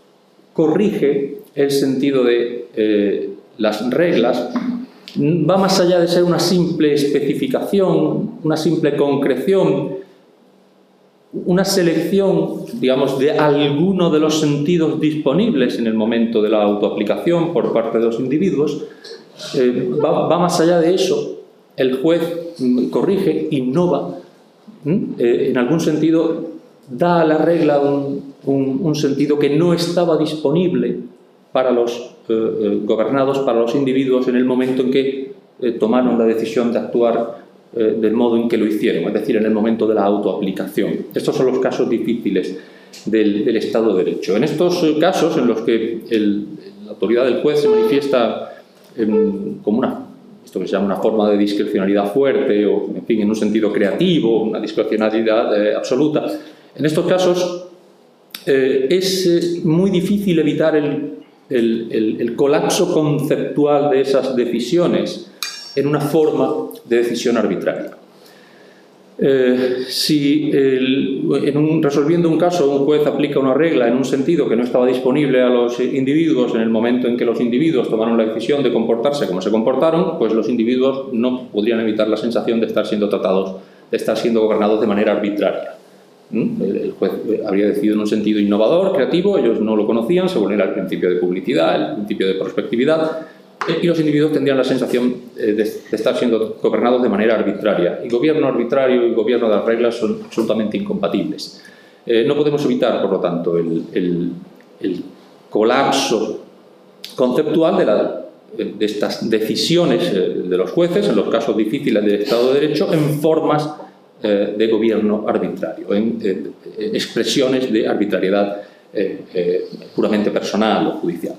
corrige el sentido de eh, las reglas, va más allá de ser una simple especificación, una simple concreción, una selección, digamos, de alguno de los sentidos disponibles en el momento de la autoaplicación por parte de los individuos, eh, va, va más allá de eso. El juez corrige, innova, eh, en algún sentido da a la regla un, un, un sentido que no estaba disponible para los eh, eh, gobernados, para los individuos en el momento en que eh, tomaron la decisión de actuar eh, del modo en que lo hicieron, es decir, en el momento de la autoaplicación. Estos son los casos difíciles del, del Estado de Derecho. En estos eh, casos en los que el, la autoridad del juez se manifiesta en, como una, esto que se llama una forma de discrecionalidad fuerte o, en fin, en un sentido creativo, una discrecionalidad eh, absoluta, en estos casos eh, es eh, muy difícil evitar el, el, el, el colapso conceptual de esas decisiones en una forma de decisión arbitraria. Eh, si el, en un, resolviendo un caso un juez aplica una regla en un sentido que no estaba disponible a los individuos en el momento en que los individuos tomaron la decisión de comportarse como se comportaron, pues los individuos no podrían evitar la sensación de estar siendo tratados, de estar siendo gobernados de manera arbitraria. ¿Mm? El, el juez habría decidido en un sentido innovador, creativo, ellos no lo conocían, se vulnera el principio de publicidad, el principio de prospectividad, y los individuos tendrían la sensación de, de estar siendo gobernados de manera arbitraria. Y gobierno arbitrario y gobierno de las reglas son absolutamente incompatibles. Eh, no podemos evitar, por lo tanto, el, el, el colapso conceptual de, la, de estas decisiones de los jueces, en los casos difíciles del Estado de Derecho, en formas eh, de gobierno arbitrario, en eh, expresiones de arbitrariedad eh, eh, puramente personal o judicial.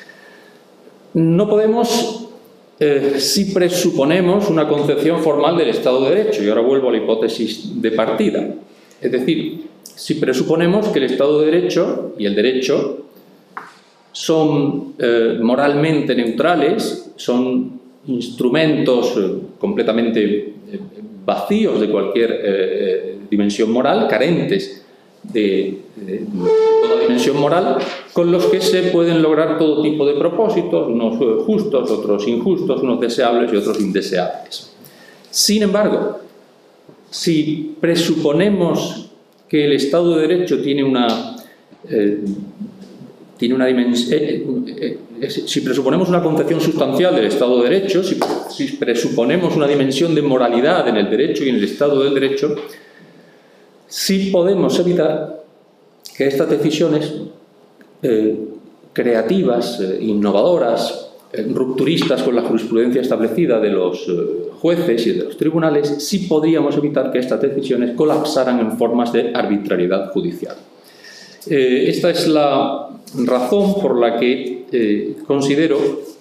No podemos, eh, si presuponemos una concepción formal del Estado de Derecho, y ahora vuelvo a la hipótesis de partida, es decir, si presuponemos que el Estado de Derecho y el derecho son eh, moralmente neutrales, son instrumentos eh, completamente eh, vacíos de cualquier eh, dimensión moral, carentes de, de toda dimensión moral, con los que se pueden lograr todo tipo de propósitos, unos justos, otros injustos, unos deseables y otros indeseables. Sin embargo, si presuponemos que el Estado de Derecho tiene una, eh, tiene una dimensión, eh, eh, eh, si presuponemos una concepción sustancial del Estado de Derecho, si, si presuponemos una dimensión de moralidad en el derecho y en el Estado del Derecho, sí podemos evitar que estas decisiones eh, creativas, eh, innovadoras, eh, rupturistas con la jurisprudencia establecida de los eh, jueces y de los tribunales, sí podríamos evitar que estas decisiones colapsaran en formas de arbitrariedad judicial. Eh, esta es la razón por la que eh, considero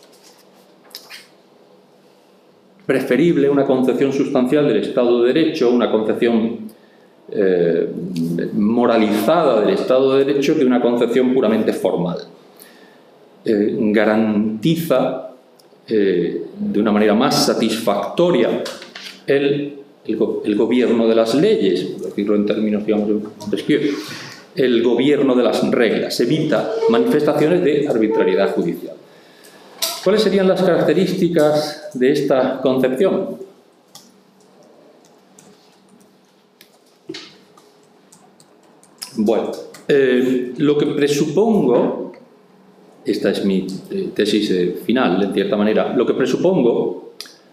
preferible una concepción sustancial del Estado de Derecho, una concepción eh, moralizada del Estado de Derecho, que una concepción puramente formal. Eh, garantiza eh, de una manera más satisfactoria el, el, el gobierno de las leyes, por decirlo en términos, digamos, de el gobierno de las reglas, evita manifestaciones de arbitrariedad judicial. ¿Cuáles serían las características de esta concepción? Bueno, eh, lo que presupongo, esta es mi eh, tesis eh, final, en cierta manera, lo que presupongo,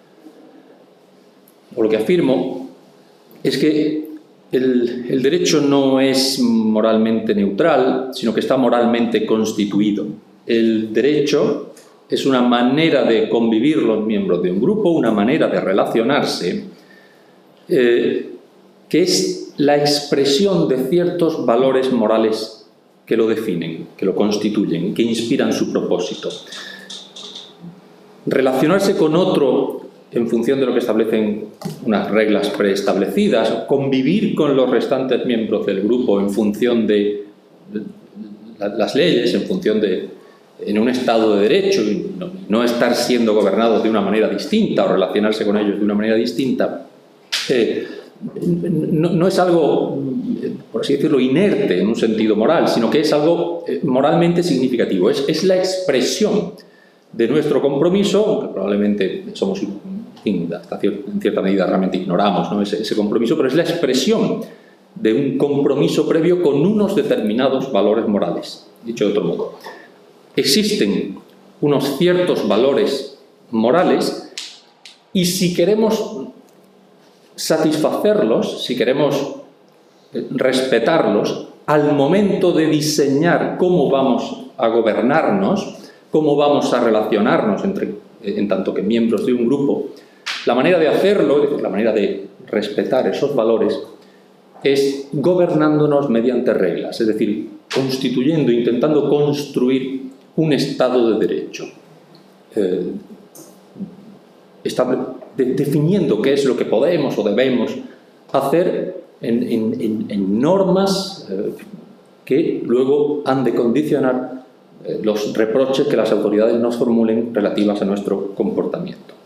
o lo que afirmo, es que el, el derecho no es moralmente neutral, sino que está moralmente constituido. El derecho es una manera de convivir los miembros de un grupo, una manera de relacionarse, eh, que es la expresión de ciertos valores morales que lo definen, que lo constituyen, que inspiran su propósito. Relacionarse con otro en función de lo que establecen unas reglas preestablecidas, convivir con los restantes miembros del grupo en función de las leyes, en función de, en un Estado de Derecho, y no, no estar siendo gobernados de una manera distinta o relacionarse con ellos de una manera distinta, eh, no, no es algo, por así decirlo, inerte en un sentido moral, sino que es algo moralmente significativo. Es, es la expresión de nuestro compromiso, aunque probablemente somos, hasta en cierta medida realmente ignoramos, ¿no?, ese, ese compromiso, pero es la expresión de un compromiso previo con unos determinados valores morales. Dicho de otro modo, existen unos ciertos valores morales y si queremos satisfacerlos, si queremos respetarlos, al momento de diseñar cómo vamos a gobernarnos, cómo vamos a relacionarnos entre, en tanto que miembros de un grupo, la manera de hacerlo, la manera de respetar esos valores, es gobernándonos mediante reglas, es decir, constituyendo, intentando construir un Estado de Derecho, eh, estable, de, definiendo qué es lo que podemos o debemos hacer en, en, en, en normas eh, que luego han de condicionar eh, los reproches que las autoridades nos formulen relativas a nuestro comportamiento.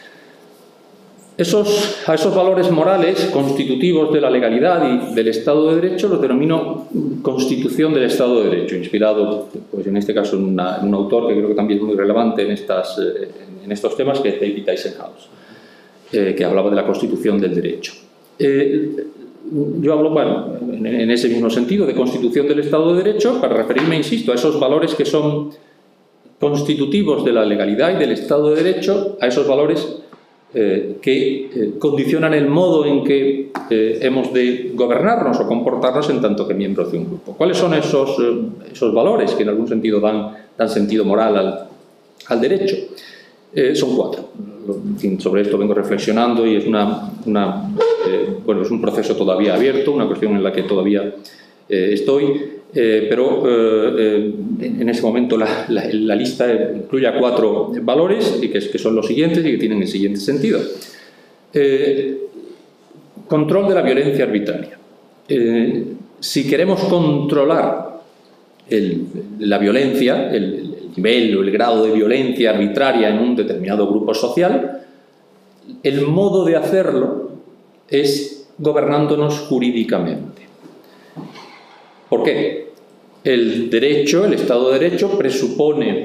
Esos, a esos valores morales constitutivos de la legalidad y del Estado de Derecho los denomino Constitución del Estado de Derecho, inspirado, pues en este caso, en, una, en un autor que creo que también es muy relevante en, estas, eh, en estos temas, que es David Eisenhower, eh, que hablaba de la Constitución del Derecho. Eh, yo hablo, bueno, en, en ese mismo sentido, de Constitución del Estado de Derecho, para referirme, insisto, a esos valores que son constitutivos de la legalidad y del Estado de Derecho, a esos valores Eh, que eh, condicionan el modo en que eh, hemos de gobernarnos o comportarnos en tanto que miembros de un grupo. ¿Cuáles son esos, eh, esos valores que en algún sentido dan, dan sentido moral al, al derecho? Eh, son cuatro. En fin, sobre esto vengo reflexionando y es, una, una, eh, bueno, es un proceso todavía abierto, una cuestión en la que todavía eh, estoy. Eh, pero eh, en ese momento la, la, la lista incluye a cuatro valores y que, que son los siguientes y que tienen el siguiente sentido. Eh, control de la violencia arbitraria. Eh, si queremos controlar el, la violencia, el, el nivel o el grado de violencia arbitraria en un determinado grupo social, el modo de hacerlo es gobernándonos jurídicamente. ¿Por qué? El derecho, el Estado de Derecho, presupone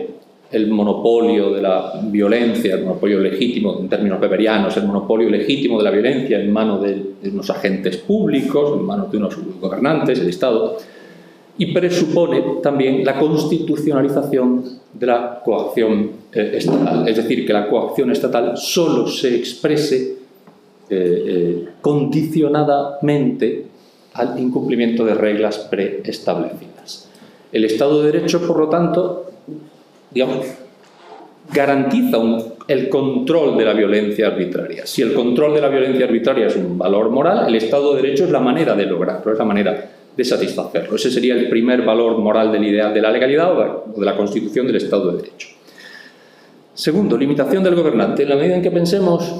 el monopolio de la violencia, el monopolio legítimo, en términos weberianos, el monopolio legítimo de la violencia en manos de, de unos agentes públicos, en manos de unos gobernantes, el Estado, y presupone también la constitucionalización de la coacción eh, estatal, es decir, que la coacción estatal solo se exprese eh, eh, condicionadamente al incumplimiento de reglas preestablecidas. El Estado de Derecho, por lo tanto, digamos, garantiza un, el control de la violencia arbitraria. Si el control de la violencia arbitraria es un valor moral, el Estado de Derecho es la manera de lograrlo, es la manera de satisfacerlo. Ese sería el primer valor moral del ideal de la legalidad o de la Constitución del Estado de Derecho. Segundo, limitación del gobernante. En la medida en que pensemos,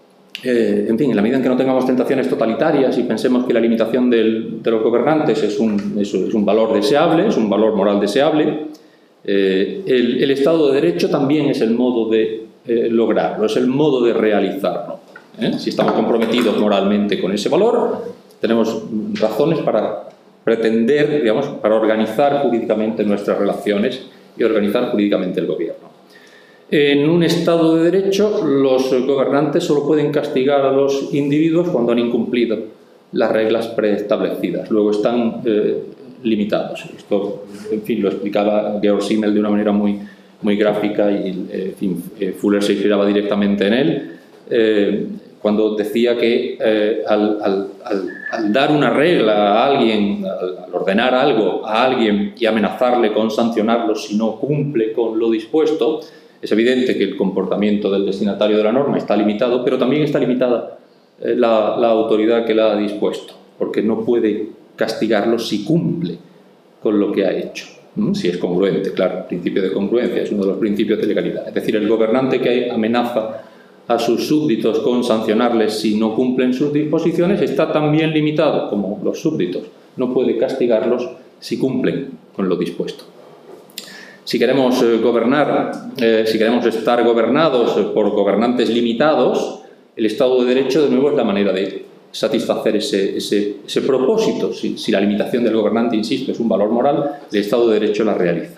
eh, en fin, en la medida en que no tengamos tentaciones totalitarias y pensemos que la limitación del, de los gobernantes es un, es, es un valor deseable, es un valor moral deseable, eh, el, el Estado de Derecho también es el modo de eh, lograrlo, es el modo de realizarlo. ¿eh? Si estamos comprometidos moralmente con ese valor, tenemos razones para pretender, digamos, para organizar jurídicamente nuestras relaciones y organizar jurídicamente el gobierno. En un Estado de Derecho, los gobernantes solo pueden castigar a los individuos cuando han incumplido las reglas preestablecidas. Luego están eh, limitados. Esto, en fin, lo explicaba Georg Simmel de una manera muy, muy gráfica y, eh, en fin, eh, Fuller se inspiraba directamente en él. Eh, cuando decía que eh, al, al, al, al dar una regla a alguien, al, al ordenar algo a alguien y amenazarle con sancionarlo si no cumple con lo dispuesto, es evidente que el comportamiento del destinatario de la norma está limitado, pero también está limitada eh, la, la autoridad que la ha dispuesto, porque no puede castigarlo si cumple con lo que ha hecho, ¿no? Si es congruente, claro, el principio de congruencia es uno de los principios de legalidad. Es decir, el gobernante que amenaza a sus súbditos con sancionarles si no cumplen sus disposiciones está también limitado como los súbditos. No puede castigarlos si cumplen con lo dispuesto. Si queremos eh, gobernar, eh, si queremos estar gobernados eh, por gobernantes limitados, el Estado de Derecho, de nuevo, es la manera de satisfacer ese, ese, ese propósito. Si, si la limitación del gobernante, insisto, es un valor moral, el Estado de Derecho la realiza.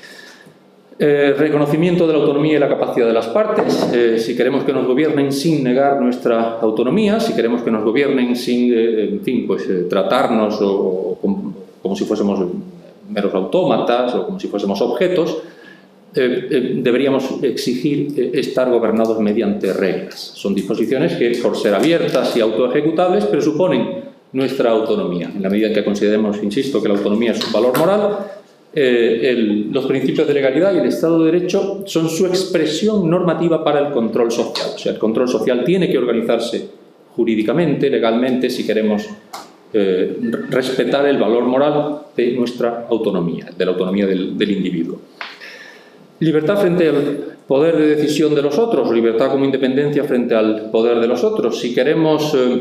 Eh, reconocimiento de la autonomía y la capacidad de las partes. Eh, si queremos que nos gobiernen sin negar nuestra autonomía, si queremos que nos gobiernen sin, eh, en fin, pues eh, tratarnos o, o como, como si fuésemos meros autómatas o como si fuésemos objetos, eh, eh, deberíamos exigir eh, estar gobernados mediante reglas. Son disposiciones que, por ser abiertas y autoejecutables, presuponen nuestra autonomía. En la medida en que consideremos, insisto, que la autonomía es un valor moral, Eh, el, los principios de legalidad y el Estado de Derecho son su expresión normativa para el control social. O sea, el control social tiene que organizarse jurídicamente, legalmente, si queremos eh, respetar el valor moral de nuestra autonomía, de la autonomía del, del individuo. Libertad frente al poder de decisión de los otros, libertad como independencia frente al poder de los otros. Si queremos, eh,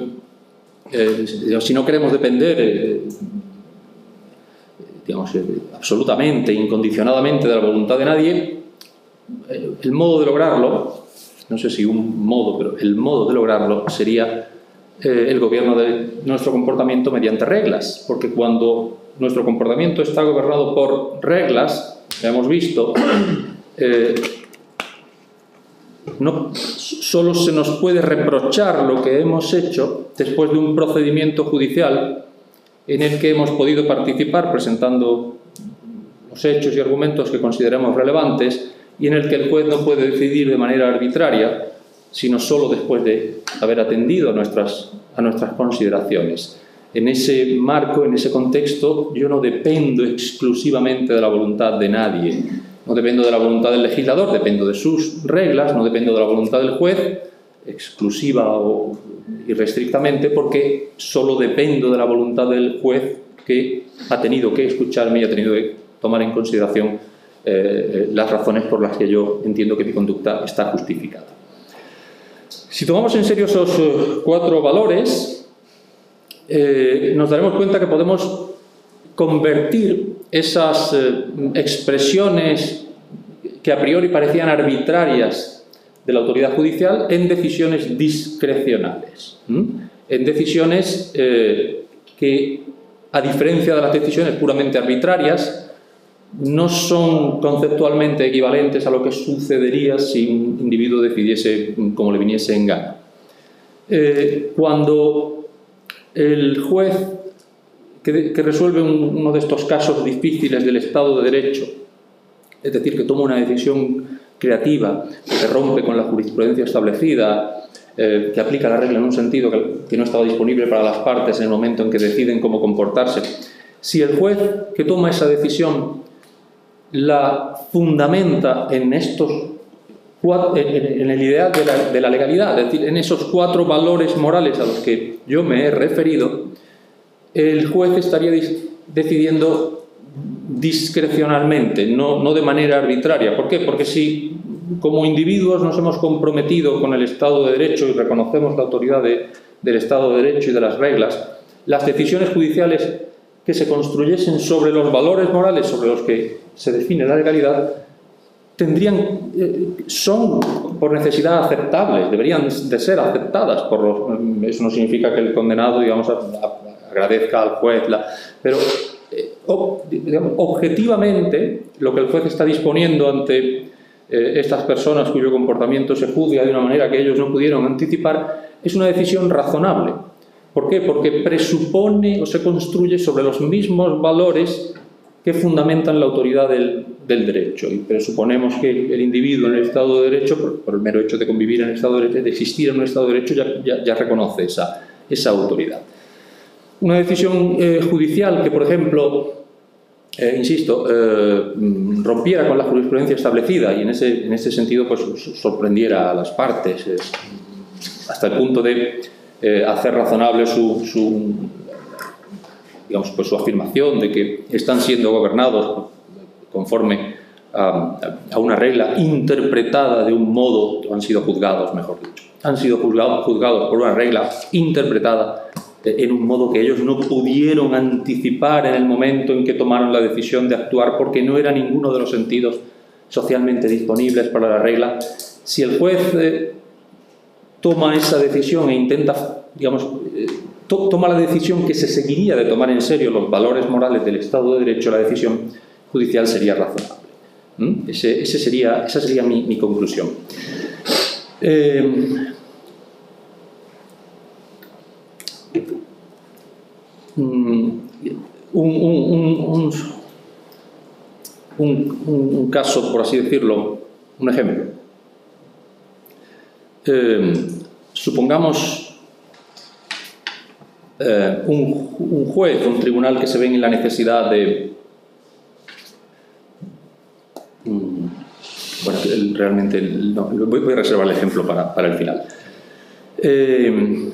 eh, si no queremos depender eh, digamos, eh, absolutamente, incondicionadamente de la voluntad de nadie, eh, el modo de lograrlo, no sé si un modo, pero el modo de lograrlo sería eh, el gobierno de nuestro comportamiento mediante reglas, porque cuando nuestro comportamiento está gobernado por reglas, ya hemos visto, eh, no solo se nos puede reprochar lo que hemos hecho después de un procedimiento judicial en el que hemos podido participar presentando los hechos y argumentos que consideramos relevantes y en el que el juez no puede decidir de manera arbitraria, sino solo después de haber atendido a nuestras, a nuestras consideraciones. En ese marco, en ese contexto, yo no dependo exclusivamente de la voluntad de nadie, no dependo de la voluntad del legislador, dependo de sus reglas, no dependo de la voluntad del juez, exclusiva o irrestrictamente, porque solo dependo de la voluntad del juez que ha tenido que escucharme y ha tenido que tomar en consideración eh, las razones por las que yo entiendo que mi conducta está justificada. Si tomamos en serio esos uh, cuatro valores, eh, nos daremos cuenta que podemos convertir esas eh, expresiones que a priori parecían arbitrarias de la autoridad judicial en decisiones discrecionales, ¿m? en decisiones eh, que, a diferencia de las decisiones puramente arbitrarias, no son conceptualmente equivalentes a lo que sucedería si un individuo decidiese como le viniese en gana. Eh, cuando el juez que, que resuelve un, uno de estos casos difíciles del Estado de Derecho, es decir, que toma una decisión creativa, que rompe con la jurisprudencia establecida, eh, que aplica la regla en un sentido que, que no estaba disponible para las partes en el momento en que deciden cómo comportarse, si el juez que toma esa decisión la fundamenta en estos cuatro, en, en el ideal de la, de la legalidad, es decir, en esos cuatro valores morales a los que yo me he referido, el juez estaría decidiendo discrecionalmente, no, no de manera arbitraria. ¿Por qué? Porque si como individuos nos hemos comprometido con el Estado de Derecho y reconocemos la autoridad de, del Estado de Derecho y de las reglas, las decisiones judiciales que se construyesen sobre los valores morales sobre los que se define la legalidad tendrían, eh, son por necesidad aceptables, deberían de ser aceptadas por los, eso no significa que el condenado, digamos, a, a, agradezca al juez, la, pero eh, ob, digamos, objetivamente lo que el juez está disponiendo ante eh, estas personas cuyo comportamiento se juzga de una manera que ellos no pudieron anticipar es una decisión razonable. ¿Por qué? Porque presupone o se construye sobre los mismos valores que fundamentan la autoridad del, del derecho. Y presuponemos que el individuo en el Estado de Derecho, por, por el mero hecho de convivir en el Estado de Derecho, de existir en un Estado de Derecho, ya, ya, ya reconoce esa, esa autoridad. Una decisión eh, judicial que, por ejemplo, eh, insisto, eh, rompiera con la jurisprudencia establecida y en ese, en ese sentido pues, sorprendiera a las partes, eh, hasta el punto de eh, hacer razonable su... su digamos, pues su afirmación de que están siendo gobernados conforme a, a una regla interpretada de un modo, o han sido juzgados, mejor dicho, han sido juzgados, juzgados por una regla interpretada en un modo que ellos no pudieron anticipar en el momento en que tomaron la decisión de actuar porque no era ninguno de los sentidos socialmente disponibles para la regla. Si el juez eh, toma esa decisión e intenta, digamos, eh, toma la decisión que se seguiría de tomar en serio los valores morales del Estado de Derecho, la decisión judicial sería razonable. ¿Mm? Ese, ese sería, esa sería mi, mi conclusión. Eh, un, un, un, un, un caso, por así decirlo, un ejemplo. Eh, supongamos Eh, un, un juez, un tribunal que se ve en la necesidad de... Mm, bueno, realmente no, voy, voy a reservar el ejemplo para, para el final. Eh,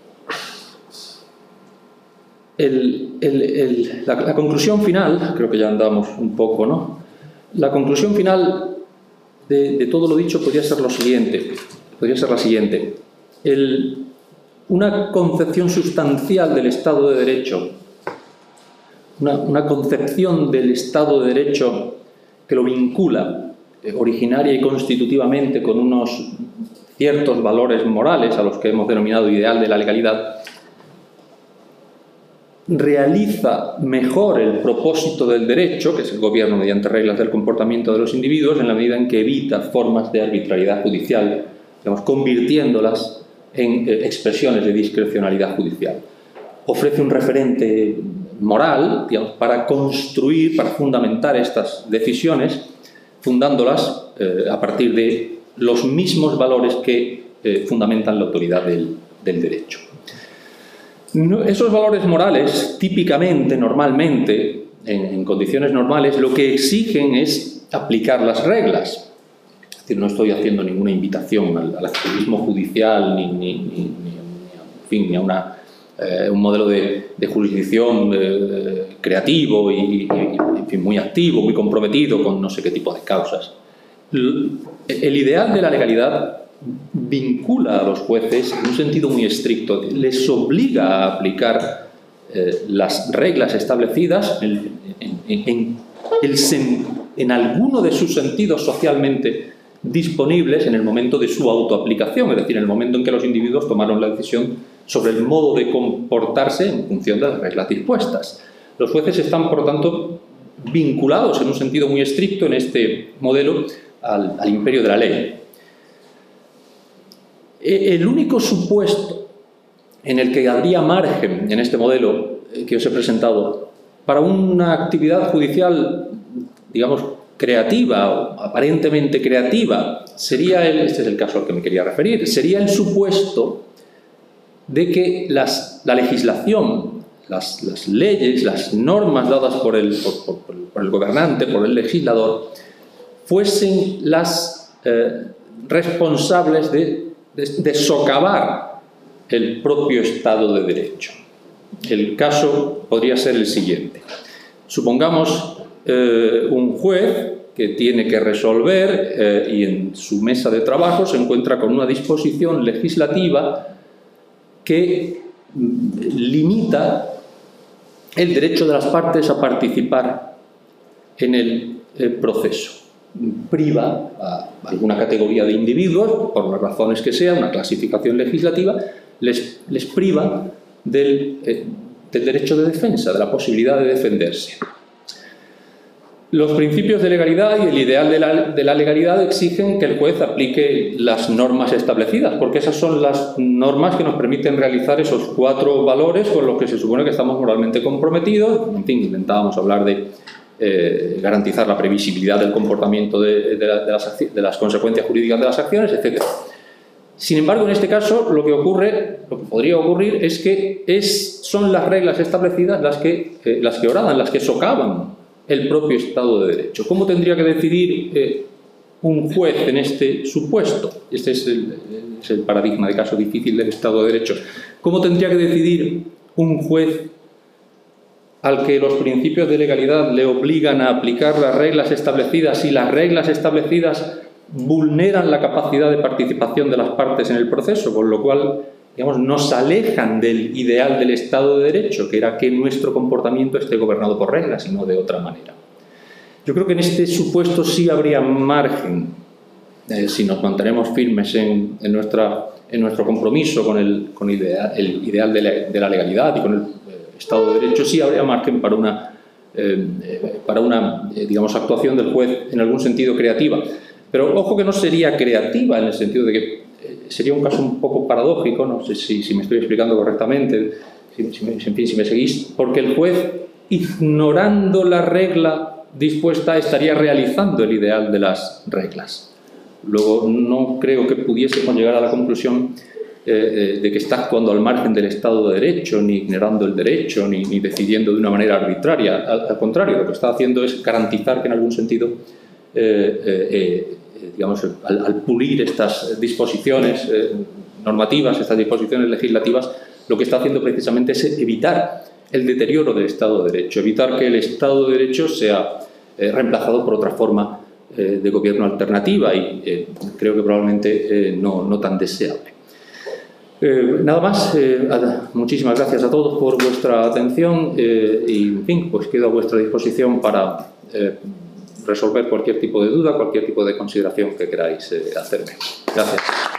el, el, el, la, la conclusión final, creo que ya andamos un poco, ¿no? La conclusión final de, de todo lo dicho podría ser lo siguiente, podría ser la siguiente. El... Una concepción sustancial del Estado de Derecho, una, una concepción del Estado de Derecho que lo vincula eh, originaria y constitutivamente con unos ciertos valores morales a los que hemos denominado ideal de la legalidad, realiza mejor el propósito del derecho, que es el gobierno mediante reglas del comportamiento de los individuos, en la medida en que evita formas de arbitrariedad judicial, digamos, convirtiéndolas en eh, expresiones de discrecionalidad judicial. Ofrece un referente moral, digamos, para construir, para fundamentar estas decisiones, fundándolas eh, a partir de los mismos valores que eh, fundamentan la autoridad del, del derecho. No, esos valores morales, típicamente, normalmente, en, en condiciones normales, lo que exigen es aplicar las reglas. No estoy haciendo ninguna invitación al, al activismo judicial ni, ni, ni, ni, en fin, ni a una, eh, un modelo de, de jurisdicción eh, creativo y, y en fin, muy activo, muy comprometido con no sé qué tipo de causas. El, el ideal de la legalidad vincula a los jueces en un sentido muy estricto, les obliga a aplicar eh, las reglas establecidas en, en, en, en, el sen, en alguno de sus sentidos socialmente disponibles en el momento de su autoaplicación, es decir, en el momento en que los individuos tomaron la decisión sobre el modo de comportarse en función de las reglas dispuestas. Los jueces están, por lo tanto, vinculados en un sentido muy estricto en este modelo al, al imperio de la ley. El único supuesto en el que habría margen en este modelo que os he presentado para una actividad judicial, digamos, creativa o aparentemente creativa, sería el, este es el caso al que me quería referir, sería el supuesto de que las, la legislación, las, las leyes, las normas dadas por el, por, por, por el gobernante, por el legislador, fuesen las eh, responsables de, de, de socavar el propio Estado de Derecho. El caso podría ser el siguiente. Supongamos eh, un juez que tiene que resolver eh, y en su mesa de trabajo se encuentra con una disposición legislativa que limita el derecho de las partes a participar en el eh, proceso. Priva a alguna categoría de individuos, por las razones que sea, una clasificación legislativa, les, les priva del, eh, del derecho de defensa, de la posibilidad de defenderse. Los principios de legalidad y el ideal de la, de la legalidad exigen que el juez aplique las normas establecidas, porque esas son las normas que nos permiten realizar esos cuatro valores con los que se supone que estamos moralmente comprometidos. En fin, intentábamos hablar de eh, garantizar la previsibilidad del comportamiento de, de, la, de, las, de las consecuencias jurídicas de las acciones, etcétera. Sin embargo, en este caso, lo que ocurre, lo que podría ocurrir es que es, son las reglas establecidas las que, eh, las que oradan, las que socavan el propio Estado de Derecho. ¿Cómo tendría que decidir eh, un juez en este supuesto? Este es el, es el paradigma de caso difícil del Estado de Derecho. ¿Cómo tendría que decidir un juez al que los principios de legalidad le obligan a aplicar las reglas establecidas y las reglas establecidas vulneran la capacidad de participación de las partes en el proceso, con lo cual, digamos, nos alejan del ideal del Estado de Derecho, que era que nuestro comportamiento esté gobernado por reglas y no de otra manera? Yo creo que en este supuesto sí habría margen, eh, si nos mantenemos firmes en, en, nuestra, en nuestro compromiso con el, con el ideal, el ideal de, la, de la legalidad y con el eh, Estado de Derecho, sí habría margen para una, eh, para una eh, digamos, actuación del juez en algún sentido creativa. Pero ojo que no sería creativa en el sentido de que eh, sería un caso un poco paradójico, no sé si, si me estoy explicando correctamente, si, si, me, en fin, si me seguís, porque el juez, ignorando la regla dispuesta, estaría realizando el ideal de las reglas. Luego, no creo que pudiésemos llegar a la conclusión eh, de que está actuando al margen del Estado de Derecho, ni ignorando el derecho, ni, ni decidiendo de una manera arbitraria. Al, al contrario, lo que está haciendo es garantizar que en algún sentido eh, eh, eh, digamos, al, al pulir estas disposiciones eh, normativas, estas disposiciones legislativas, lo que está haciendo precisamente es evitar el deterioro del Estado de Derecho, evitar que el Estado de Derecho sea eh, reemplazado por otra forma eh, de gobierno alternativa y eh, creo que probablemente eh, no, no tan deseable. Eh, nada más, eh, muchísimas gracias a todos por vuestra atención eh, y, en fin, pues quedo a vuestra disposición para eh, resolver cualquier tipo de duda, cualquier tipo de consideración que queráis eh, hacerme. Gracias.